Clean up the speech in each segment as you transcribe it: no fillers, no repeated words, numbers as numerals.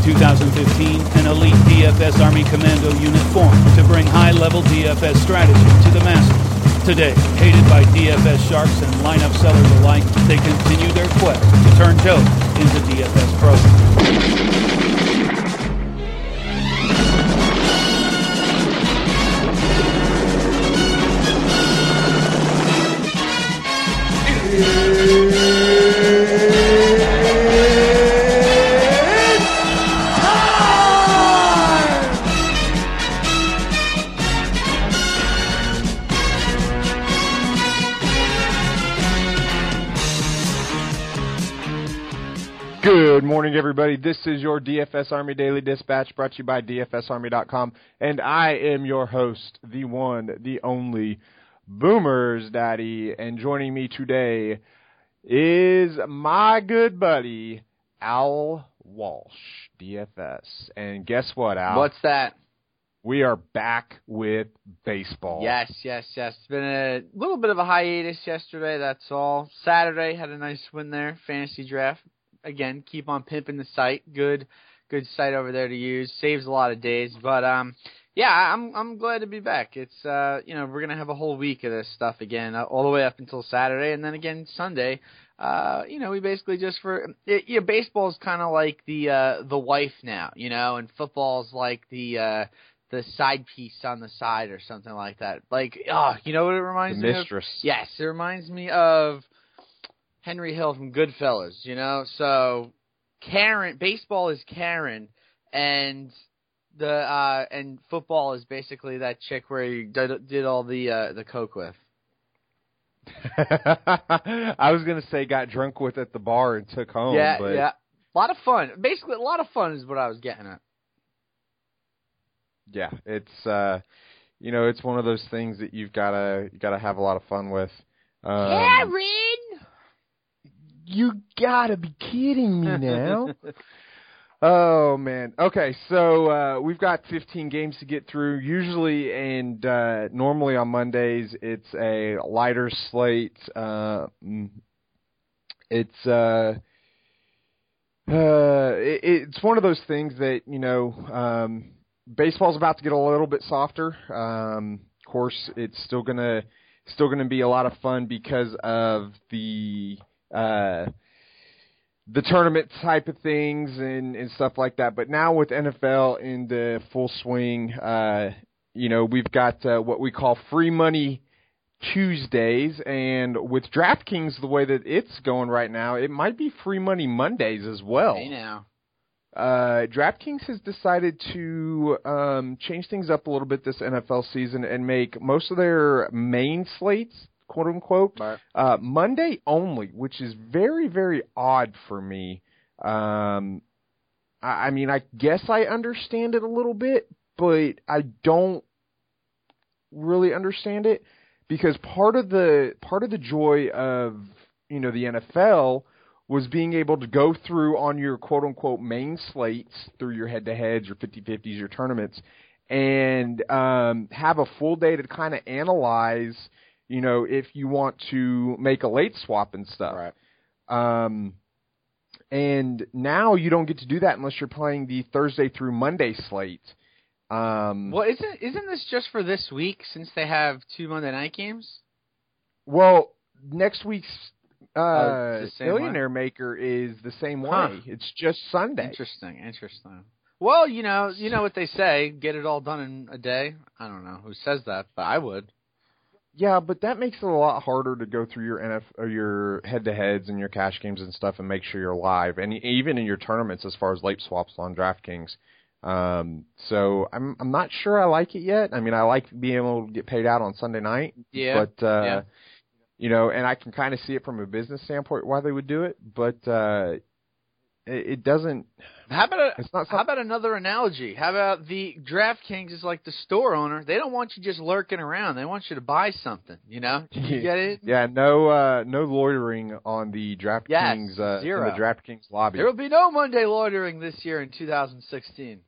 2015, an elite DFS Army Commando unit formed to bring high-level DFS strategy to the masses. Today, hated by DFS sharks and lineup sellers alike, they continue their quest to turn Joe into DFS pros. Good morning, everybody. This is your DFS Army Daily Dispatch brought to you by DFSArmy.com, and I am your host, the one, the only, Boomer's Daddy, and joining me today is my good buddy, Al Walsh, DFS. And guess what, Al? What's that? We are back with baseball. Yes. It's been a little bit of a hiatus yesterday, that's all. Saturday, had a nice win there, fantasy draft. Again, keep on pimping the site. Good site over there to use. Saves a lot of days. But yeah, I'm glad to be back. It's we're gonna have a whole week of this stuff again, all the way up until Saturday, and then again Sunday. We basically just baseball is kind of like the wife now, and football's like the side piece on the side or something like that. Like, you know what it reminds me of? The mistress. Yes, it reminds me of Henry Hill from Goodfellas, So Karen, baseball is Karen, and and football is basically that chick where you did all the coke with. I was gonna say got drunk with at the bar and took home. Yeah, but... yeah, a lot of fun. Basically, a lot of fun is what I was getting at. Yeah, it's it's one of those things that you gotta have a lot of fun with. Karen. You gotta be kidding me now. Oh, man. Okay, so we've got 15 games to get through. Usually and normally on Mondays, it's a lighter slate. It's one of those things that, baseball's about to get a little bit softer. Of course, it's still gonna be a lot of fun because of the tournament type of things and stuff like that. But now with NFL in the full swing, we've got what we call free money Tuesdays, and with DraftKings the way that it's going right now, it might be free money Mondays as well. Hey now. DraftKings has decided to change things up a little bit this NFL season and make most of their main slates, quote unquote, Monday only, which is very, very odd for me. I mean, I guess I understand it a little bit, but I don't really understand it because part of the joy of the NFL was being able to go through on your quote unquote main slates through your head-to-heads, your 50-50s, your tournaments, and have a full day to kind of analyze. If you want to make a late swap and stuff. Right. And now you don't get to do that unless you're playing the Thursday through Monday slate. Well, isn't this just for this week since they have 2 Monday night games? Well, next week's Millionaire Maker is the same way. It's just Sunday. Interesting. Well, you know what they say, get it all done in a day. I don't know who says that, but I would. Yeah, but that makes it a lot harder to go through your head-to-heads and your cash games and stuff and make sure you're live, and even in your tournaments as far as late swaps on DraftKings. So I'm not sure I like it yet. I mean, I like being able to get paid out on Sunday night. Yeah. But and I can kind of see it from a business standpoint why they would do it, but it doesn't. How about another analogy? How about the DraftKings is like the store owner? They don't want you just lurking around. They want you to buy something. You get it? Yeah. No loitering on the DraftKings. Yes, zero. In the DraftKings lobby. There will be no Monday loitering this year in 2016.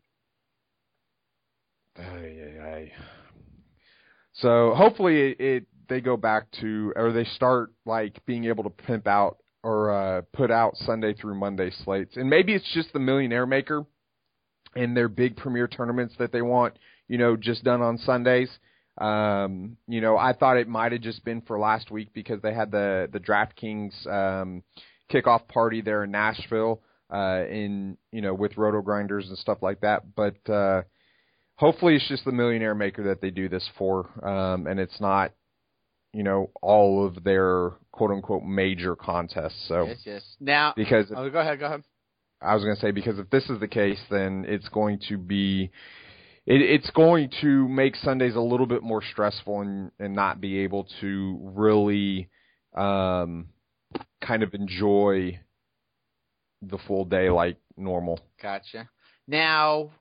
So hopefully they go back to, or they start like being able to pimp out or put out Sunday through Monday slates. And maybe it's just the Millionaire Maker and their big premier tournaments that they want, just done on Sundays. I thought it might have just been for last week because they had the DraftKings kickoff party there in Nashville with Roto Grinders and stuff like that. But hopefully it's just the Millionaire Maker that they do this for, and it's not, all of their quote-unquote major contests. So yes. Now, because go ahead. I was going to say, because if this is the case, then it's going to be it's going to make Sundays a little bit more stressful and not be able to really kind of enjoy the full day like normal. Gotcha. Now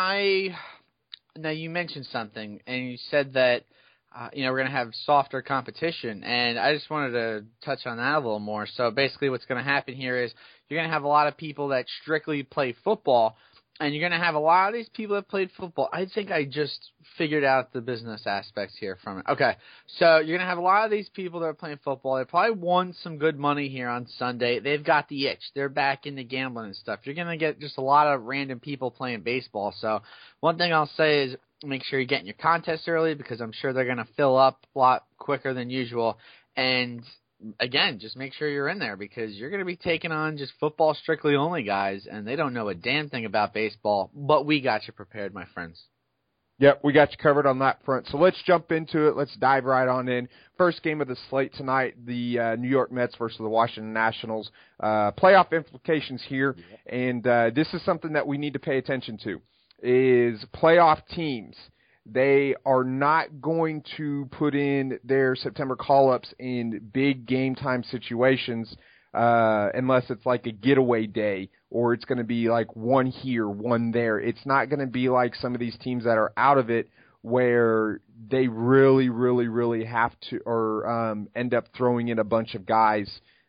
you mentioned something, and you said that we're going to have softer competition, and I just wanted to touch on that a little more. So basically what's going to happen here is you're going to have a lot of people that strictly play football, and you're going to have a lot of these people that played football. I think I just figured out the business aspects here from it. Okay, so you're going to have a lot of these people that are playing football. They probably won some good money here on Sunday. They've got the itch. They're back into gambling and stuff. You're going to get just a lot of random people playing baseball. So one thing I'll say is make sure you're getting your contests early, because I'm sure they're going to fill up a lot quicker than usual. And again, just make sure you're in there, because you're going to be taking on just football strictly only guys, and they don't know a damn thing about baseball, but we got you prepared, my friends. Yep, we got you covered on that front. So let's jump into it. Let's dive right on in. First game of the slate tonight, the New York Mets versus the Washington Nationals. Playoff implications here, and this is something that we need to pay attention to, is playoff teams. They are not going to put in their September call-ups in big game-time situations unless it's like a getaway day, or it's going to be like one here, one there. It's not going to be like some of these teams that are out of it where they really, really, really have to, or end up throwing in a bunch of guys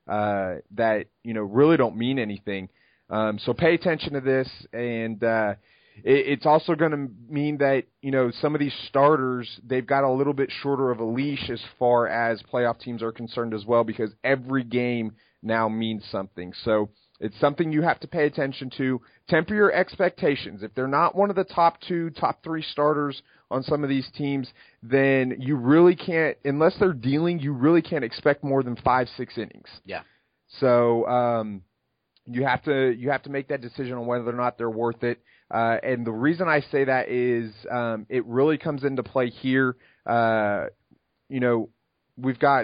that, really don't mean anything. So pay attention to this, and it's also going to mean that, some of these starters, they've got a little bit shorter of a leash as far as playoff teams are concerned as well, because every game now means something. So it's something you have to pay attention to. Temper your expectations. If they're not one of the top 2, top 3 starters on some of these teams, then you really can't, unless they're dealing, you really can't expect more than 5-6 innings. Yeah. So you have to make that decision on whether or not they're worth it. And the reason I say that is it really comes into play here. We've got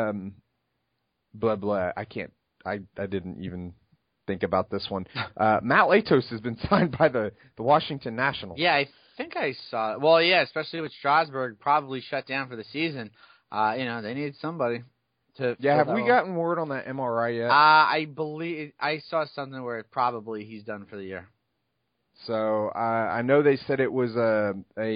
I didn't even think about this one. Matt Latos has been signed by the Washington Nationals. Yeah, I think I saw it. Well, yeah, especially with Strasburg probably shut down for the season. They need somebody to. Yeah, have we gotten word on that MRI yet? I believe I saw something where probably he's done for the year. So I know they said it was a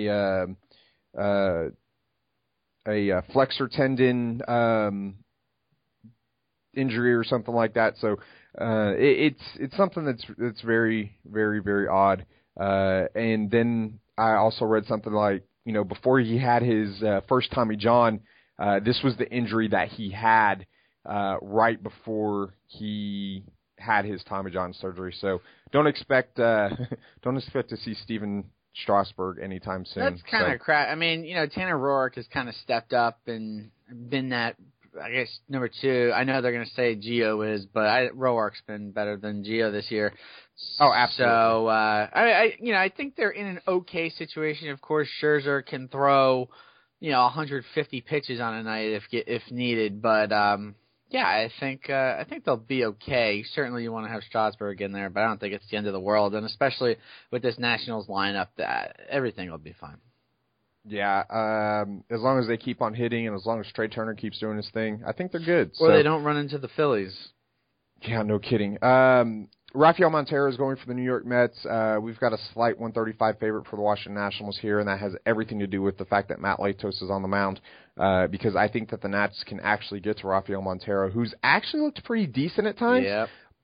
flexor tendon injury or something like that. So it's something that's very, very, very odd. And then I also read something like, before he had his first Tommy John, this was the injury that he had right before he had his Tommy John surgery. So don't expect to see Steven Strasburg anytime soon. That's kind of crap. I mean, Tanner Roark has kind of stepped up and been that, I guess, number 2. I know they're going to say Gio is, but Roark's been better than Gio this year. Oh, absolutely. So I think they're in an okay situation. Of course, Scherzer can throw 150 pitches on a night if needed, but yeah, I think they'll be okay. Certainly, you want to have Strasburg in there, but I don't think it's the end of the world. And especially with this Nationals lineup, that everything will be fine. Yeah, as long as they keep on hitting, and as long as Trey Turner keeps doing his thing, I think they're good. Or they don't run into the Phillies. Yeah, no kidding. Rafael Montero is going for the New York Mets. We've got a slight 135 favorite for the Washington Nationals here, and that has everything to do with the fact that Matt Latos is on the mound, because I think that the Nats can actually get to Rafael Montero, who's actually looked pretty decent at times. Yep.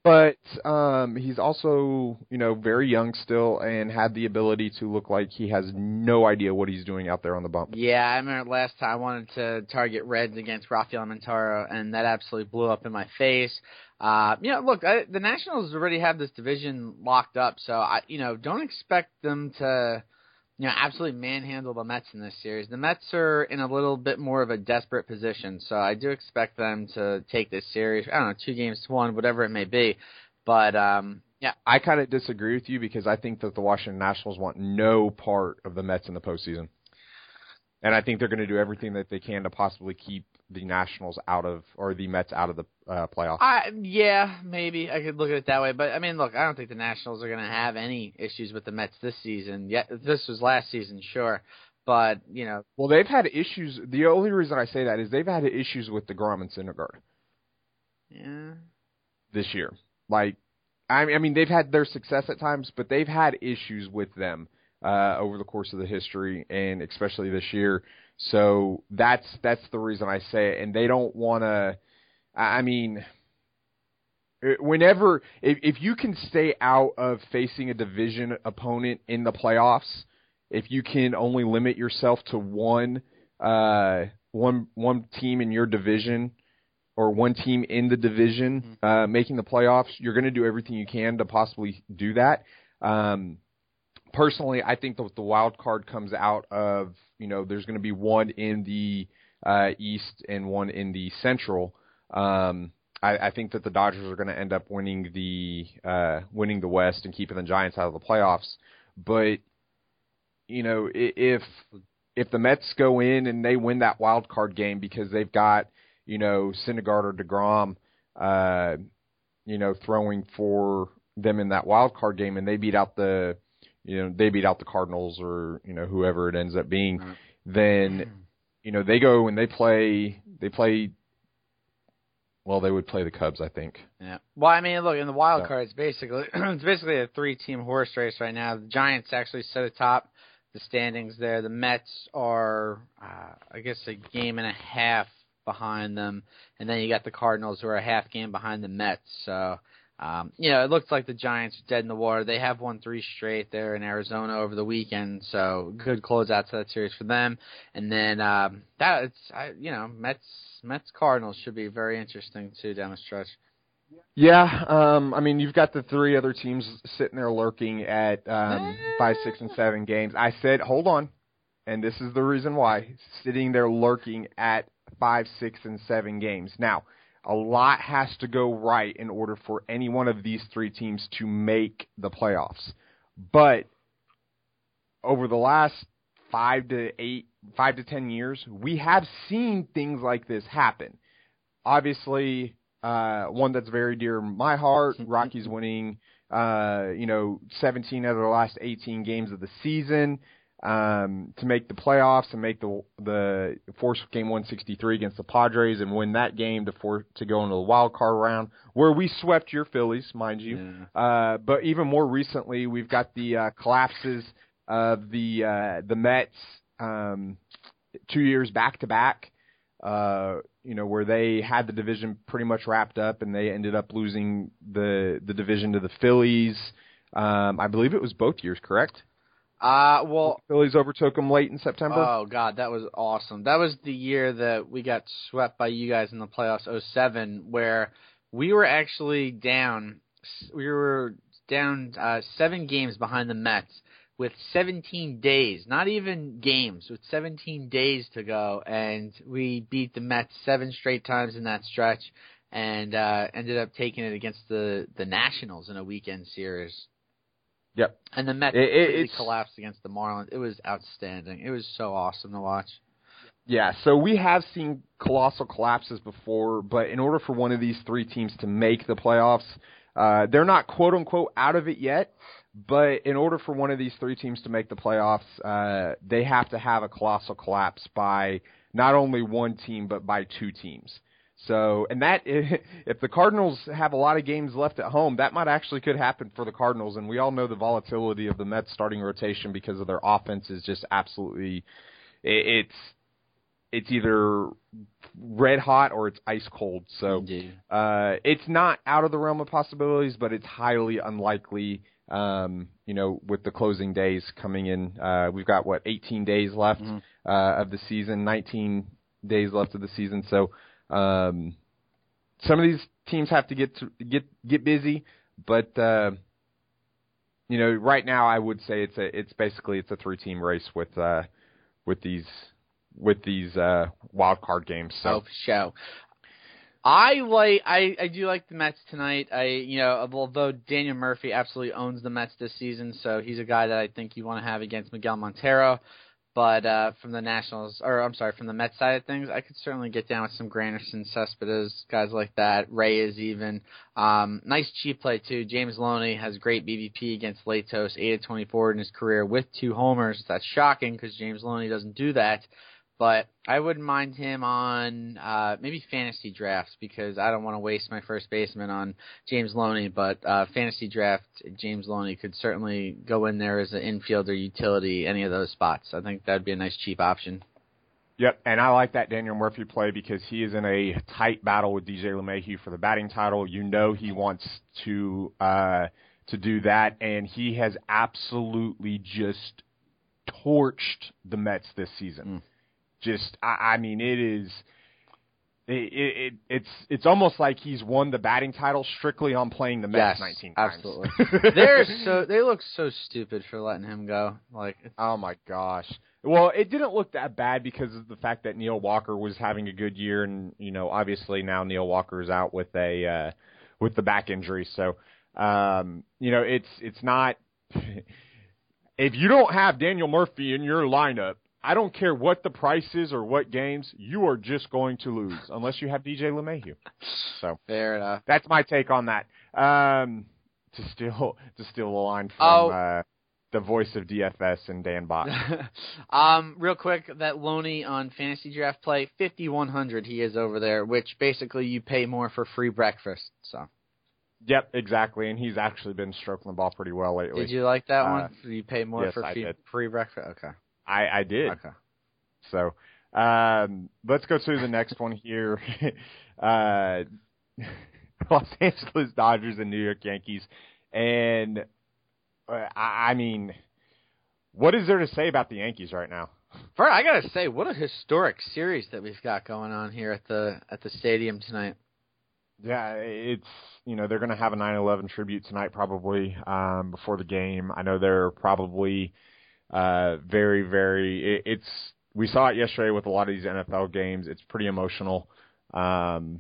But he's also, very young still and had the ability to look like he has no idea what he's doing out there on the bump. Yeah, I remember last time I wanted to target Reds against Rafael Montero, and that absolutely blew up in my face. Look, the Nationals already have this division locked up, so don't expect them to, absolutely manhandle the Mets in this series. The Mets are in a little bit more of a desperate position, so I do expect them to take this series. I don't know, 2-1, whatever it may be, but yeah. I kind of disagree with you because I think that the Washington Nationals want no part of the Mets in the postseason. And I think they're going to do everything that they can to possibly keep the Nationals or the Mets out of the playoffs. Yeah, maybe I could look at it that way. But, I mean, look, I don't think the Nationals are going to have any issues with the Mets this season. Yeah, this was last season, sure. But, Well, they've had issues. The only reason I say that is they've had issues with DeGrom and Syndergaard. Yeah. This year. I mean, they've had their success at times, but they've had issues with them over the course of the history, and especially this year. So that's the reason I say it. And they don't want to. I mean, if you can stay out of facing a division opponent in the playoffs, if you can only limit yourself to one team in your division. Or one team in the division making the playoffs, you're going to do everything you can to possibly do that. Personally, I think that the wild card comes out of, there's going to be one in the East and one in the Central. I think that the Dodgers are going to end up winning the West and keeping the Giants out of the playoffs. But, if the Mets go in and they win that wild card game because they've got Syndergaard or DeGrom, throwing for them in that wild card game, and they beat out the Cardinals or whoever it ends up being, then they go and they play. Well, they would play the Cubs, I think. Yeah. Well, I mean, look, in the wild card, it's basically a 3-team horse race right now. The Giants actually sit atop the standings there. The Mets are, I guess, a game and a half behind them, and then you got the Cardinals who are a half game behind the Mets. So, it looks like the Giants are dead in the water. They have won 3 straight there in Arizona over the weekend, so good closeout to that series for them. And then Mets Cardinals should be very interesting too down the stretch. Yeah, I mean, you've got the 3 other teams sitting there lurking at 5, 6, and 7 games. I said, hold on, and this is the reason why, sitting there lurking at 5, 6, and 7 games. Now, a lot has to go right in order for any one of these 3 teams to make the playoffs. But over the last 5 to 10 years, we have seen things like this happen. Obviously, one that's very dear to my heart, Rockies winning, 17 out of the last 18 games of the season. To make the playoffs and make the force game 163 against the Padres and win that game to go into the wild card round where we swept your Phillies, mind you. Yeah. But even more recently, we've got the collapses of the Mets 2 years back to back. Where they had the division pretty much wrapped up and they ended up losing the division to the Phillies. I believe it was both years, correct? The Phillies overtook them late in September. Oh, God, that was awesome. That was the year that we got swept by you guys in the playoffs, 2007, where we were actually down. We were down 7 games behind the Mets with 17 days, not even games, with 17 days to go, and we beat the Mets 7 straight times in that stretch and ended up taking it against the Nationals in a weekend series. Yep. And the Mets completely collapsed against the Marlins. It was outstanding. It was so awesome to watch. Yeah, so we have seen colossal collapses before, but in order for one of these 3 teams to make the playoffs, they're not quote-unquote out of it yet, but in order for one of these 3 teams to make the playoffs, they have to have a colossal collapse by not only one team, but by 2 teams. So, and that, if the Cardinals have a lot of games left at home, that might actually could happen for the Cardinals. And we all know the volatility of the Mets starting rotation because of their offense is just absolutely, it's it's either red hot or it's ice cold. So it's not out of the realm of possibilities, but it's highly unlikely. With the closing days coming in, we've got 18 days left of the season, 19 days left of the season. So some of these teams have to get busy, but right now I would say it's basically a 3-team race with these wild card games. So. Oh, for sure. I do like the Mets tonight. Although Daniel Murphy absolutely owns the Mets this season, so he's a guy that I think you want to have against Miguel Montero. But from the from the Mets side of things, I could certainly get down with some Granderson, Cespedes, guys like that. Reyes even. Nice cheap play too. James Loney has great BVP against Latos, 8-24 in his career with 2 homers. That's shocking because James Loney doesn't do that. But I wouldn't mind him on maybe fantasy drafts because I don't want to waste my first baseman on James Loney. But fantasy draft, James Loney could certainly go in there as an infielder utility, any of those spots. I think that would be a nice cheap option. Yep, and I like that Daniel Murphy play because he is in a tight battle with DJ LeMahieu for the batting title. He wants to do that, and he has absolutely just torched the Mets this season. It's almost like he's won the batting title strictly on playing the Mets 19 times. Absolutely. They look so stupid for letting him go. Oh my gosh. Well, it didn't look that bad because of the fact that Neil Walker was having a good year, and obviously now Neil Walker is out with the back injury. So, it's not. If you don't have Daniel Murphy in your lineup, I don't care what the price is or what games, you are just going to lose unless you have DJ LeMahieu. So fair enough. That's my take on that. To steal a line from the voice of DFS and Dan Bott. Real quick, that Loney on fantasy draft play, 5,100 he is over there, which basically you pay more for free breakfast. So. Yep, exactly, and he's actually been stroking the ball pretty well lately. Did you like that one? You pay more yes, for free breakfast? Okay. I did. Okay. So let's go to the next one here. Los Angeles Dodgers and New York Yankees. And, what is there to say about the Yankees right now? I got to say, what a historic series that we've got going on here at the stadium tonight. Yeah, it's, they're going to have a 9/11 tribute tonight probably before the game. I know they're probably very, very. We saw it yesterday with a lot of these NFL games. It's pretty emotional, and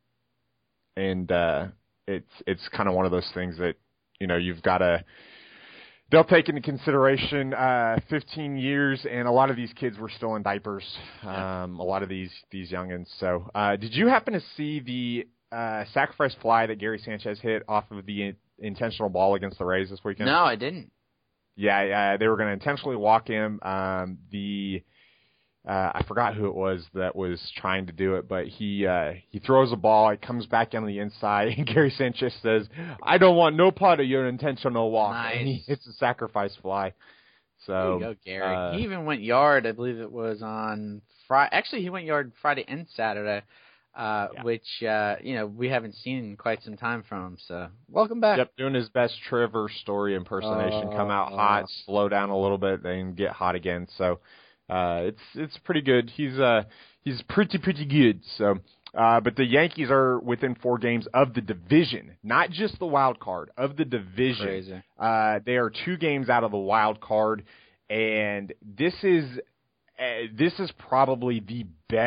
it's kind of one of those things that you've got to. They'll take into consideration 15 years, and a lot of these kids were still in diapers. A lot of these youngins. So, did you happen to see the sacrifice fly that Gary Sanchez hit off of the intentional ball against the Rays this weekend? No, I didn't. Yeah, they were going to intentionally walk him. I forgot who it was that was trying to do it, but he throws a ball. It comes back on the inside, and Gary Sanchez says, "I don't want no part of your intentional walk." Nice. And he hits a sacrifice fly. So there you go, Gary. He even went yard. I believe it was on Friday. Actually, he went yard Friday and Saturday. Which we haven't seen in quite some time from him. So welcome back. Yep, doing his best Trevor Story impersonation. Come out hot, slow down a little bit, then get hot again. So it's pretty good. He's pretty good. So, but the Yankees are within 4 games of the division, not just the wild card of the division. Crazy. They are 2 games out of the wild card, and this is probably the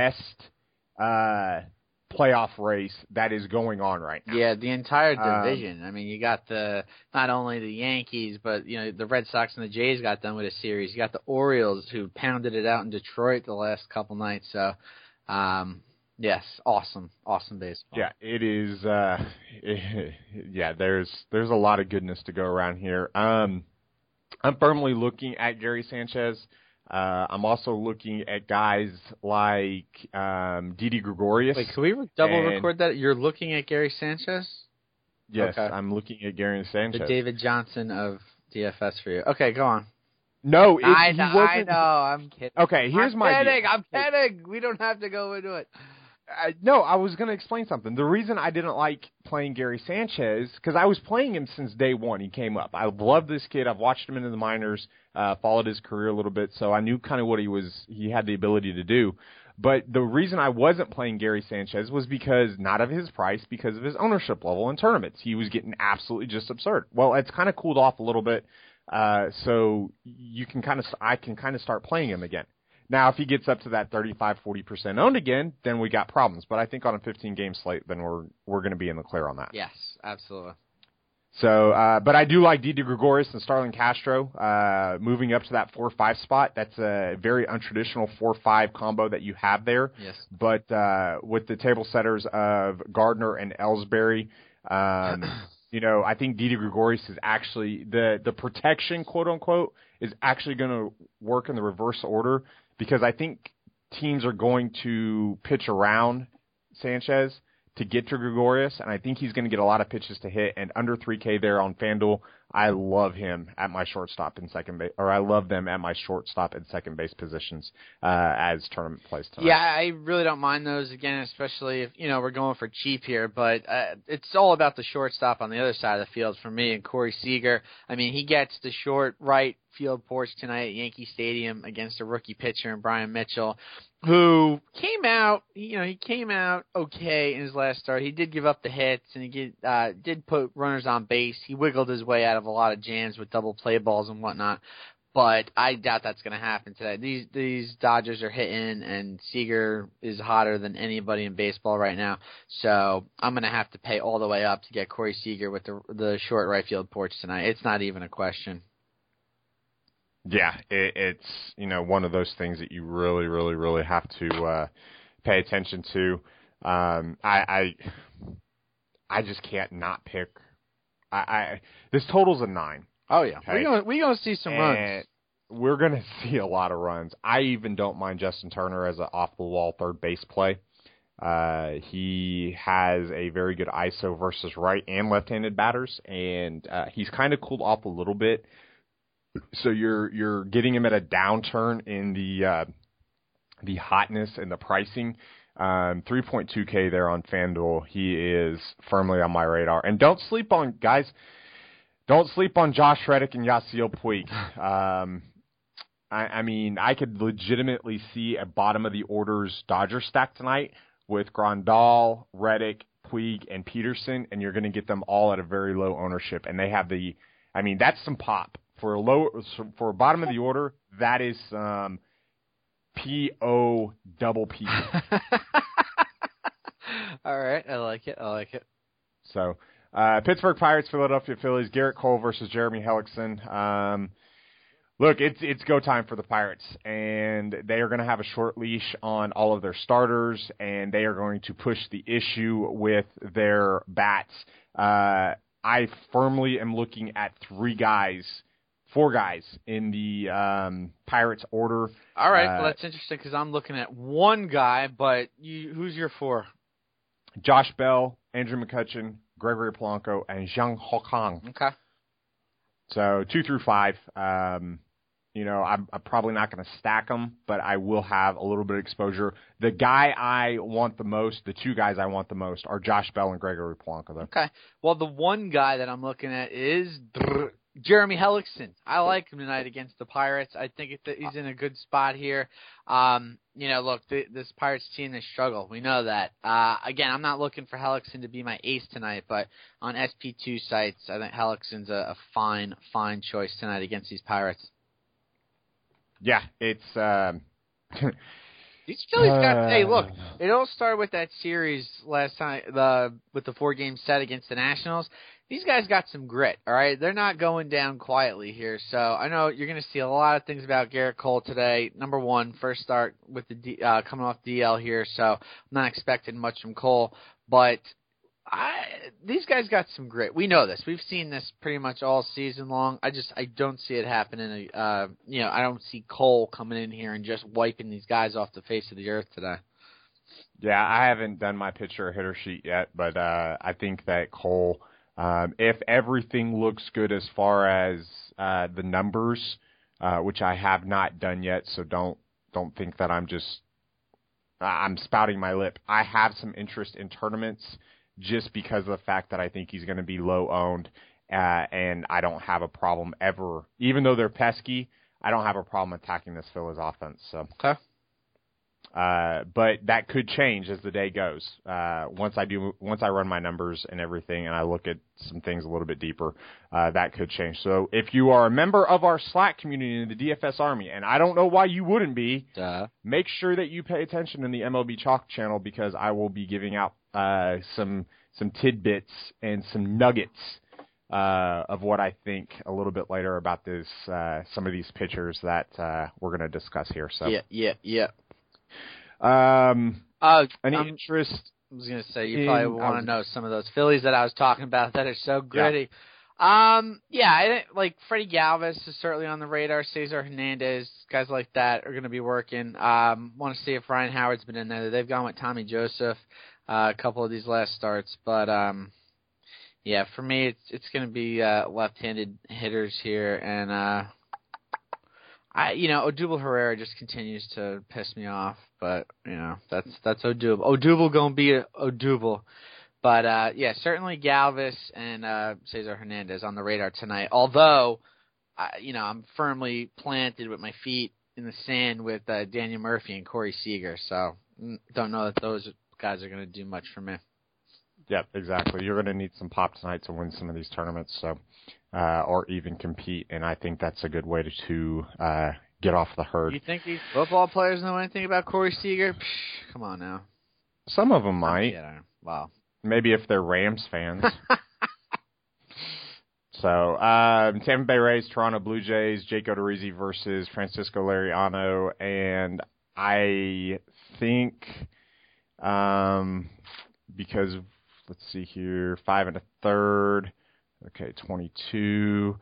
best playoff race that is going on right now. Yeah, the entire division. You got not only the Yankees, but the Red Sox and the Jays got done with a series. You got the Orioles who pounded it out in Detroit the last couple nights. So, yes, awesome baseball. Yeah, it is. There's a lot of goodness to go around here. I'm firmly looking at Gary Sanchez. I'm also looking at guys like Didi Gregorius. Wait, can we record that? You're looking at Gary Sanchez? Yes, okay. I'm looking at Gary Sanchez. The David Johnson of DFS for you. Okay, go on. No, he I wasn't. know. I'm kidding. Okay, here's my deal. I'm kidding. We don't have to go into it. No, I was going to explain something. The reason I didn't like playing Gary Sanchez, because I was playing him since day one he came up. I love this kid. I've watched him into the minors, followed his career a little bit, so I knew kind of what he had the ability to do. But the reason I wasn't playing Gary Sanchez was because, not of his price, because of his ownership level in tournaments. He was getting absolutely just absurd. Well, it's kind of cooled off a little bit, so I can kind of start playing him again. Now, if he gets up to that 35-40% owned again, then we got problems. But I think on a 15-game slate, then we're going to be in the clear on that. Yes, absolutely. So, but I do like Didi Gregorius and Starlin Castro moving up to that 4-5 spot. That's a very untraditional 4-5 combo that you have there. Yes. But with the table setters of Gardner and Ellsbury, I think Didi Gregorius is actually the protection, quote unquote, is actually going to work in the reverse order, because I think teams are going to pitch around Sanchez to get to Gregorius, and I think he's going to get a lot of pitches to hit. And under 3K there on FanDuel, I love him at my shortstop and second base, or I love them at my shortstop and second base positions as tournament plays tonight. Yeah, I really don't mind those, again, especially if, we're going for cheap here. But it's all about the shortstop on the other side of the field for me, and Corey Seager. I mean, he gets the short right field porch tonight at Yankee Stadium against a rookie pitcher in Brian Mitchell, who came out, he came out okay in his last start. He did give up the hits, and he did put runners on base. He wiggled his way out of a lot of jams with double play balls and whatnot, but I doubt that's going to happen today. These Dodgers are hitting, and Seager is hotter than anybody in baseball right now, so I'm going to have to pay all the way up to get Corey Seager with the short right field porch tonight. It's not even a question. Yeah, it's one of those things that you really, really, really have to pay attention to. I just can't not pick. This total's a 9. Oh yeah, okay? we're gonna see some runs. We're gonna see a lot of runs. I even don't mind Justin Turner as an off the wall third base play. He has a very good ISO versus right and left-handed batters, and he's kind of cooled off a little bit. So you're getting him at a downturn in the hotness and the pricing. 3.2K there on FanDuel. He is firmly on my radar. And don't sleep on Josh Reddick and Yasiel Puig. I mean, I could legitimately see a bottom of the orders Dodger stack tonight with Grandal, Reddick, Puig, and Peterson, and you're going to get them all at a very low ownership. And they have that's some pop. For a bottom of the order, that is P-O double P. All right, I like it. So, Pittsburgh Pirates, Philadelphia Phillies, Garrett Cole versus Jeremy Hellickson. Look, it's go time for the Pirates, and they are going to have a short leash on all of their starters, and they are going to push the issue with their bats. I firmly am looking at 4 guys in the Pirates order. All right, well, that's interesting because I'm looking at 1 guy, but who's your 4? Josh Bell, Andrew McCutchen, Gregory Polanco, and Zhang Hokang. Okay. So 2 through 5. I'm probably not going to stack them, but I will have a little bit of exposure. The guy I want the most, the 2 guys I want the most, are Josh Bell and Gregory Polanco, though. Okay. Well, the 1 guy that I'm looking at is Jeremy Hellickson. I like him tonight against the Pirates. I think he's in a good spot here. Look, this Pirates team is struggle. We know that. Again, I'm not looking for Hellickson to be my ace tonight, but on SP2 sites, I think Hellickson's a fine choice tonight against these Pirates. Yeah, it's these Phillies got. Hey, look, it all started with that series last time, with the 4-game set against the Nationals. These guys got some grit, all right? They're not going down quietly here. So I know you're going to see a lot of things about Garrett Cole today. Number 1, first start with the coming off DL here, so I'm not expecting much from Cole. But these guys got some grit. We know this. We've seen this pretty much all season long. I don't see it happening. I don't see Cole coming in here and just wiping these guys off the face of the earth today. Yeah, I haven't done my pitcher or hitter sheet yet, but I think that Cole – if everything looks good as far as the numbers, which I have not done yet. So don't think that I'm spouting my lip. I have some interest in tournaments just because of the fact that I think he's going to be low owned, and I don't have a problem ever, even though they're pesky. I don't have a problem attacking this Phillies offense. So. Okay. But that could change as the day goes. Once I run my numbers and everything, and I look at some things a little bit deeper, that could change. So if you are a member of our Slack community in the DFS Army, and I don't know why you wouldn't be, make sure that you pay attention in the MLB Chalk channel, because I will be giving out some tidbits and some nuggets of what I think a little bit later about this some of these pitchers that we're going to discuss here. So yeah. Any interest? I was going to say, you probably want to know some of those Phillies that I was talking about that are so gritty. I think, like, Freddie Galvis is certainly on the radar. Cesar Hernandez, guys like that are going to be working. Want to see if Ryan Howard's been in there. They've gone with Tommy Joseph a couple of these last starts. But, for me, it's going to be left-handed hitters here. And, Odubel Herrera just continues to piss me off, but that's Odubel. Odubel gonna be Odubel, but certainly Galvis and Cesar Hernandez on the radar tonight. Although, I'm firmly planted with my feet in the sand with Daniel Murphy and Corey Seager, so don't know that those guys are gonna do much for me. Yep, exactly. You're gonna need some pop tonight to win some of these tournaments, so. Or even compete, and I think that's a good way to get off the herd. You think these football players know anything about Corey Seager? Psh, come on now. Some of them might. Wow. Maybe if they're Rams fans. So, Tampa Bay Rays, Toronto Blue Jays, Jake Odorizzi versus Francisco Liriano, and I think because, let's see here, 5 1/3. Okay, 22,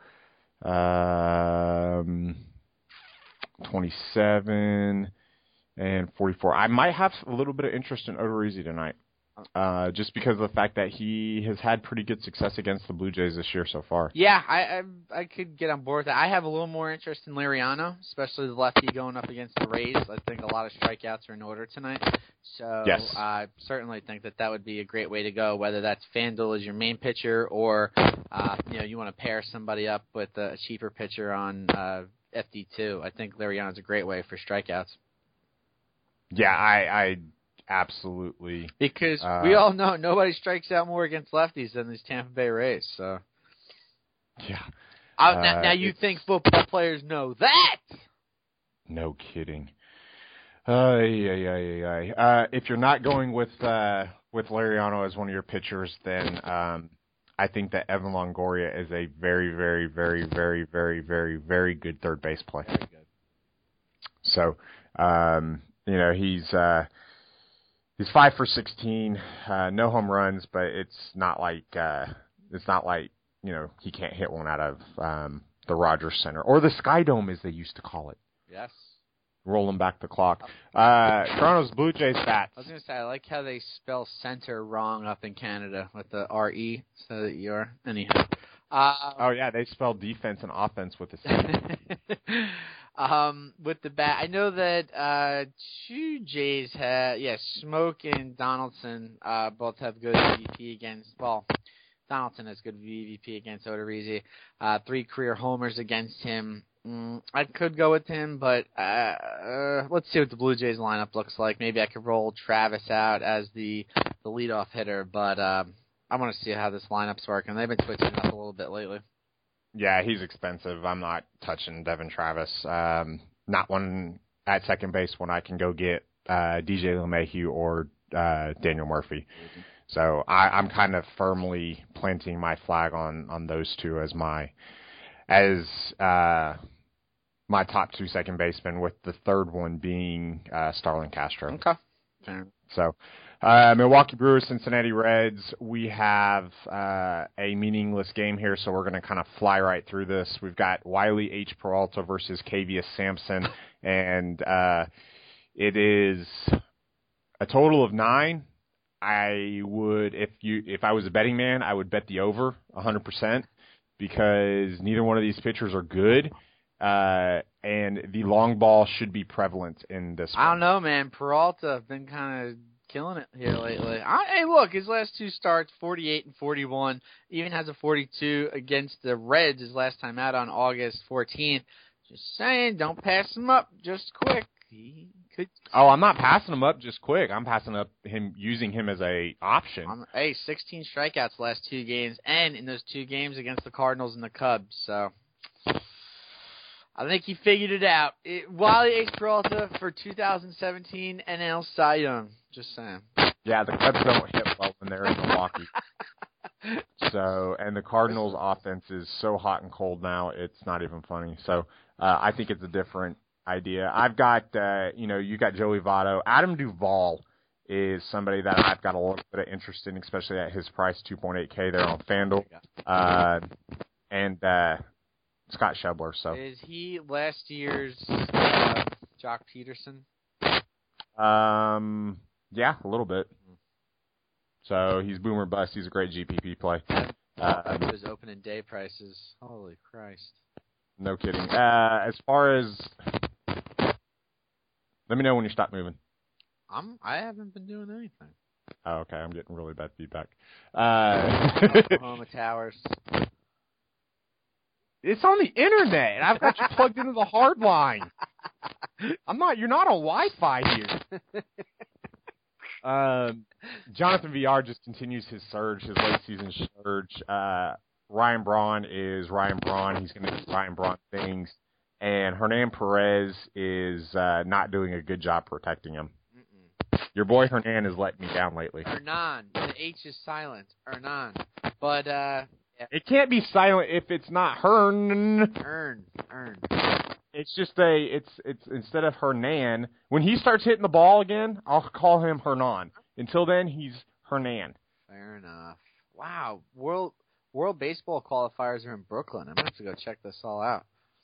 27, and 44. I might have a little bit of interest in Odorizzi tonight, just because of the fact that he has had pretty good success against the Blue Jays this year so far. Yeah, I could get on board with that. I have a little more interest in Liriano, especially the lefty going up against the Rays. I think a lot of strikeouts are in order tonight. So yes. I certainly think that would be a great way to go, whether that's FanDuel as your main pitcher or you want to pair somebody up with a cheaper pitcher on FD2. I think Liriano's a great way for strikeouts. Yeah, I absolutely. Because we all know nobody strikes out more against lefties than these Tampa Bay Rays. So yeah. Now you think football players know that? No kidding. If you're not going with Liriano as one of your pitchers, then I think that Evan Longoria is a very, very, very, very, very, very, very good third base play. Very good. So, he's 5 for 16, no home runs, but it's not like he can't hit one out of the Rogers Center or the Sky Dome, as they used to call it. Yes. Rolling back the clock. Toronto's Blue Jays bats. I was going to say, I like how they spell center wrong up in Canada with the R-E, so that you're, anyhow. They spell defense and offense with the C. With the bat, I know that two Jays Smoke and Donaldson both have good VVP against, Donaldson has good VVP against Odorizzi. 3 career homers against him. I could go with him, but let's see what the Blue Jays lineup looks like. Maybe I could roll Travis out as the leadoff hitter, but I want to see how this lineup's working. They've been switching up a little bit lately. Yeah, he's expensive. I'm not touching Devin Travis. Not one at second base when I can go get DJ LeMahieu or Daniel Murphy. Mm-hmm. So I'm kind of firmly planting my flag on those two as my top 2 second basemen, with the third one being Starlin Castro. Okay. Fair. So, Milwaukee Brewers, Cincinnati Reds, we have a meaningless game here, so we're going to kind of fly right through this. We've got Wiley H. Peralta versus Kavius Sampson, and it is a total of 9. I would, if I was a betting man, I would bet the over 100%, because neither one of these pitchers are good. and the long ball should be prevalent in this one. I don't know, man. Peralta been kind of killing it here lately. Hey, look, his last 2 starts, 48 and 41. Even has a 42 against the Reds his last time out on August 14th. Just saying, don't pass him up just quick. He could. Oh, I'm not passing him up just quick. I'm passing up using him as a option. 16 strikeouts last 2 games, and in those 2 games against the Cardinals and the Cubs. So I think he figured it out. Wiley Ace Peralta for 2017 NL Cy Young. Just saying. Yeah, the Cubs don't hit well when they're in Milwaukee. So, and the Cardinals' offense is so hot and cold now, it's not even funny. So, I think it's a different idea. I've got, you got Joey Votto. Adam Duvall is somebody that I've got a little bit of interest in, especially at his price, $2.8K there on FanDuel. And Scott Schebler. So, is he last year's Jock Peterson? Yeah, a little bit. So he's boomer bust. He's a great GPP play. His opening day prices. Holy Christ! No kidding. As far as, let me know when you stop moving. I haven't been doing anything. Oh, okay. I'm getting really bad feedback. Oklahoma Towers. It's on the internet. I've got you plugged into the hard line. You're not on Wi-Fi here. Jonathan VR just continues his surge, his late season surge. Ryan Braun is Ryan Braun. He's going to do Ryan Braun things. And Hernan Perez is not doing a good job protecting him. Your boy Hernan has let me down lately. Hernan. The H is silent. Hernan. But, yeah. It can't be silent if it's not Hern. Earn. It's just it's instead of Hernan, when he starts hitting the ball again, I'll call him Hernan. Until then, he's Hernan. Fair enough. Wow. World Baseball qualifiers are in Brooklyn. I'm going to have to go check this all out.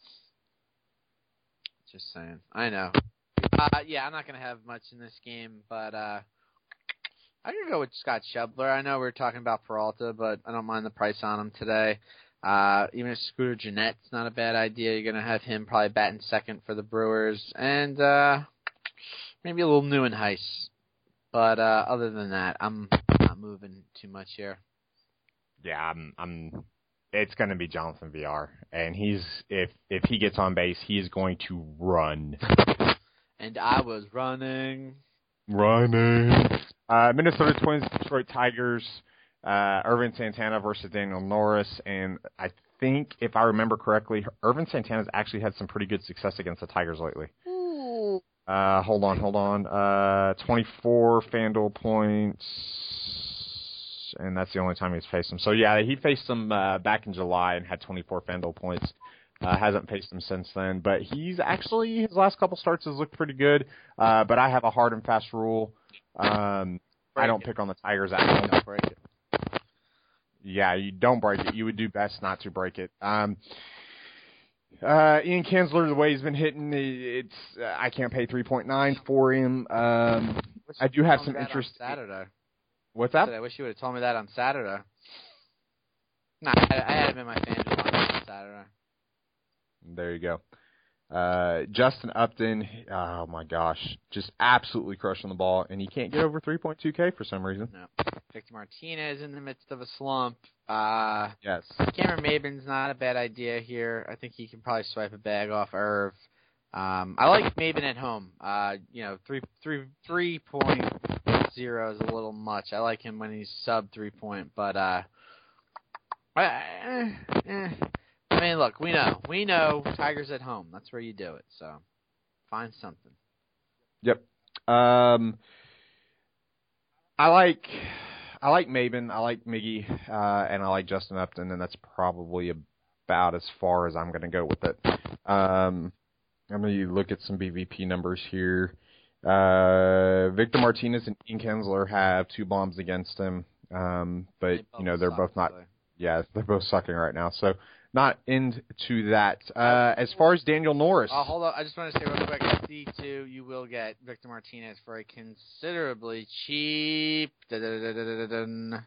Just saying. I know. Yeah, I'm not going to have much in this game, but I'm going to go with Scott Schebler. I know we were talking about Peralta, but I don't mind the price on him today. Even if Scooter Gennett's not a bad idea, you're going to have him probably batting second for the Brewers, and maybe a little Neuenhuis. But other than that, I'm not moving too much here. Yeah, it's going to be Jonathan VR, and if he gets on base, he is going to run. And I was running. Minnesota Twins, Detroit Tigers. Irvin Santana versus Daniel Norris, and I think, if I remember correctly, Irvin Santana's actually had some pretty good success against the Tigers lately. Ooh. Hold on. 24 FanDuel points, and that's the only time he's faced them. So, yeah, he faced them back in July and had 24 FanDuel points. Hasn't faced them since then, but his last couple starts has looked pretty good, but I have a hard and fast rule. I don't pick on the Tigers at home. Don't break it. Yeah, you don't break it. You would do best not to break it. Ian Kinsler, the way he's been hitting, I can't pay 3.9 for him. I do have some interest. Saturday. What's that? I wish you would have told me that on Saturday. No, I had him in my FanDuel on Saturday. There you go. Justin Upton, oh my gosh, just absolutely crushing the ball, and he can't get over 3.2K for some reason. No. Victor Martinez in the midst of a slump. Yes. Cameron Maben's not a bad idea here. I think he can probably swipe a bag off Irv. I like Maben at home. 3.0 is a little much. I like him when he's sub 3 point, but I mean, look, we know Tigers at home. That's where you do it. So find something. Yep. I like Maben, I like Miggy, and I like Justin Upton, and that's probably about as far as I'm going to go with it. I'm going to look at some BVP numbers here. Victor Martinez and Ian Kinsler have 2 bombs against him, but they're both not. Yeah, they're both sucking right now. So not into that. As far as Daniel Norris. Hold on. I just want to say real quick, D2, you will get Victor Martinez for a considerably cheap.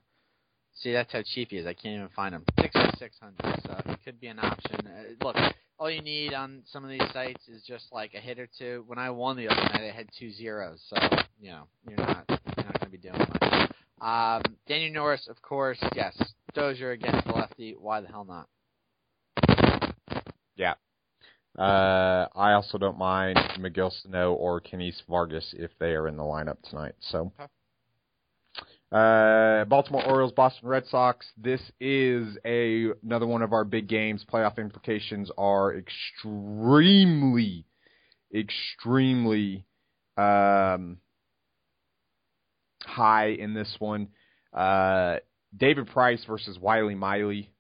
See, that's how cheap he is. I can't even find him. 6,600. So he could be an option. Look, all you need on some of these sites is just like a hit or two. When I won the other night, I had 2 zeros, so you're not going to be doing much. Daniel Norris, of course, yes. Dozier against the lefty. Why the hell not? Yeah. I also don't mind Miguel Sano or Kenice Vargas if they are in the lineup tonight. So, Baltimore Orioles, Boston Red Sox. This is another one of our big games. Playoff implications are extremely high in this one. David Price versus Wiley Miley.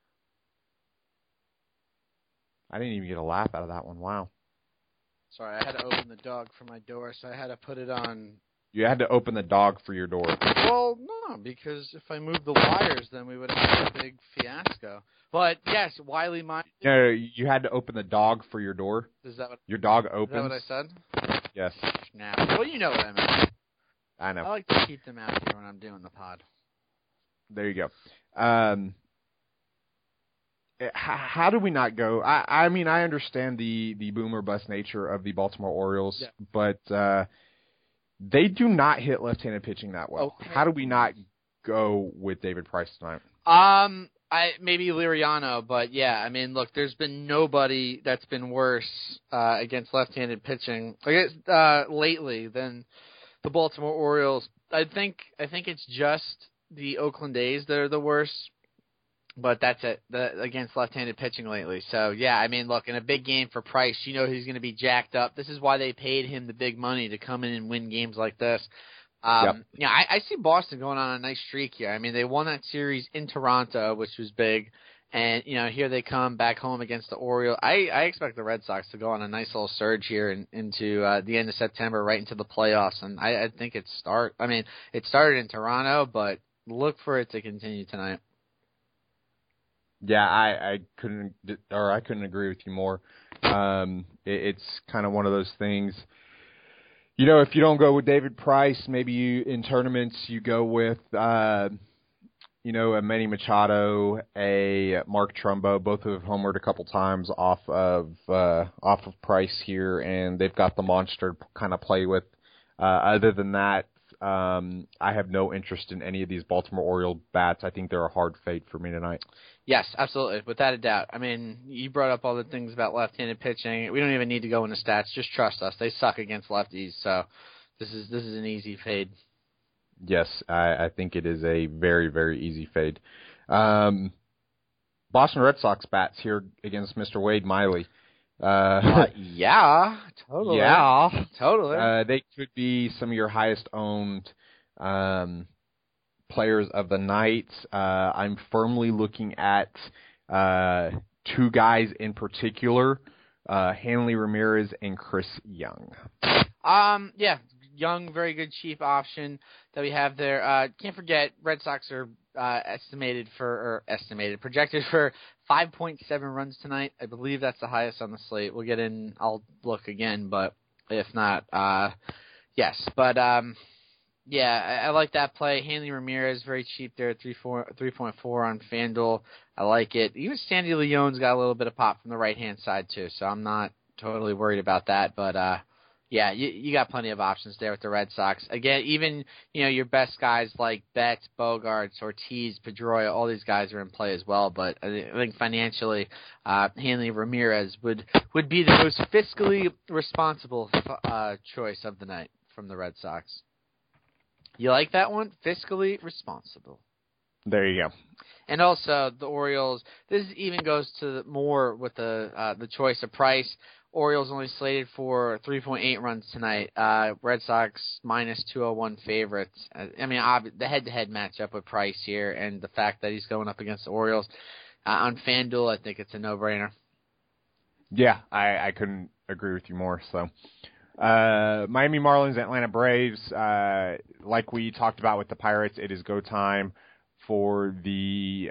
I didn't even get a laugh out of that one. Wow. Sorry, I had to open the dog for my door, so I had to put it on. You had to open the dog for your door. Well, no, because if I moved the wires, then we would have a big fiasco. But, yes, Wiley Miley. No, you had to open the dog for your door. Is that what, your dog Is opens? that what I said? Yes. Snap. Well, you know what I meant. I know. I like to keep them out here when I'm doing the pod. There you go. How do we not go? I mean, I understand the boom or bust nature of the Baltimore Orioles, but they do not hit left-handed pitching that well. Okay. How do we not go with David Price tonight? Maybe Liriano, but yeah, I mean, look, there's been nobody that's been worse against left-handed pitching lately than the Baltimore Orioles. I think it's just the Oakland A's that are the worst. But that's it, against left-handed pitching lately. So, yeah, I mean, look, in a big game for Price, you know he's going to be jacked up. This is why they paid him the big money to come in and win games like this. Yeah, I see Boston going on a nice streak here. I mean, they won that series in Toronto, which was big. And, here they come back home against the Orioles. I expect the Red Sox to go on a nice little surge here into the end of September, right into the playoffs. And I think it started in Toronto, but look for it to continue tonight. Yeah, I couldn't agree with you more. It's kind of one of those things. If you don't go with David Price, maybe in tournaments you go with, a Manny Machado, a Mark Trumbo. Both have homered a couple times off of Price here, and they've got the monster to kind of play with. Other than that, I have no interest in any of these Baltimore Orioles bats. I think they're a hard fade for me tonight. Yes, absolutely, without a doubt. I mean, you brought up all the things about left-handed pitching. We don't even need to go into stats. Just trust us. They suck against lefties, so this is an easy fade. Yes, I think it is a very, very easy fade. Boston Red Sox bats here against Mr. Wade Miley. Yeah, totally. Yeah, totally. They could be some of your highest owned players of the night. I'm firmly looking at 2 guys in particular, Hanley Ramirez and Chris Young. Yeah, Young, very good cheap option that we have there. Can't forget, Red Sox are projected for 5.7 runs tonight. I believe that's the highest on the slate. We'll get in. I'll look again, but if not, yes. But yeah, I like that play. Hanley Ramirez, very cheap there at 3.4 on FanDuel. I like it. Even Sandy Leon's got a little bit of pop from the right-hand side, too, so I'm not totally worried about that. But, yeah, you got plenty of options there with the Red Sox. Again, even, your best guys like Betts, Bogarts, Ortiz, Pedroia, all these guys are in play as well. But I think financially, Hanley Ramirez would be the most fiscally responsible choice of the night from the Red Sox. You like that one? Fiscally responsible. There you go. And also the Orioles. This even goes to more with the choice of Price. Orioles only slated for 3.8 runs tonight. Red Sox minus 201 favorites. I mean, the head-to-head matchup with Price here, and the fact that he's going up against the Orioles on FanDuel, I think it's a no-brainer. Yeah, I couldn't agree with you more. So. Miami Marlins, Atlanta Braves. Like we talked about with the Pirates, it is go time for the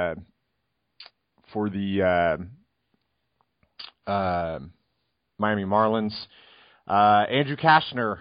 Miami Marlins. Andrew Cashner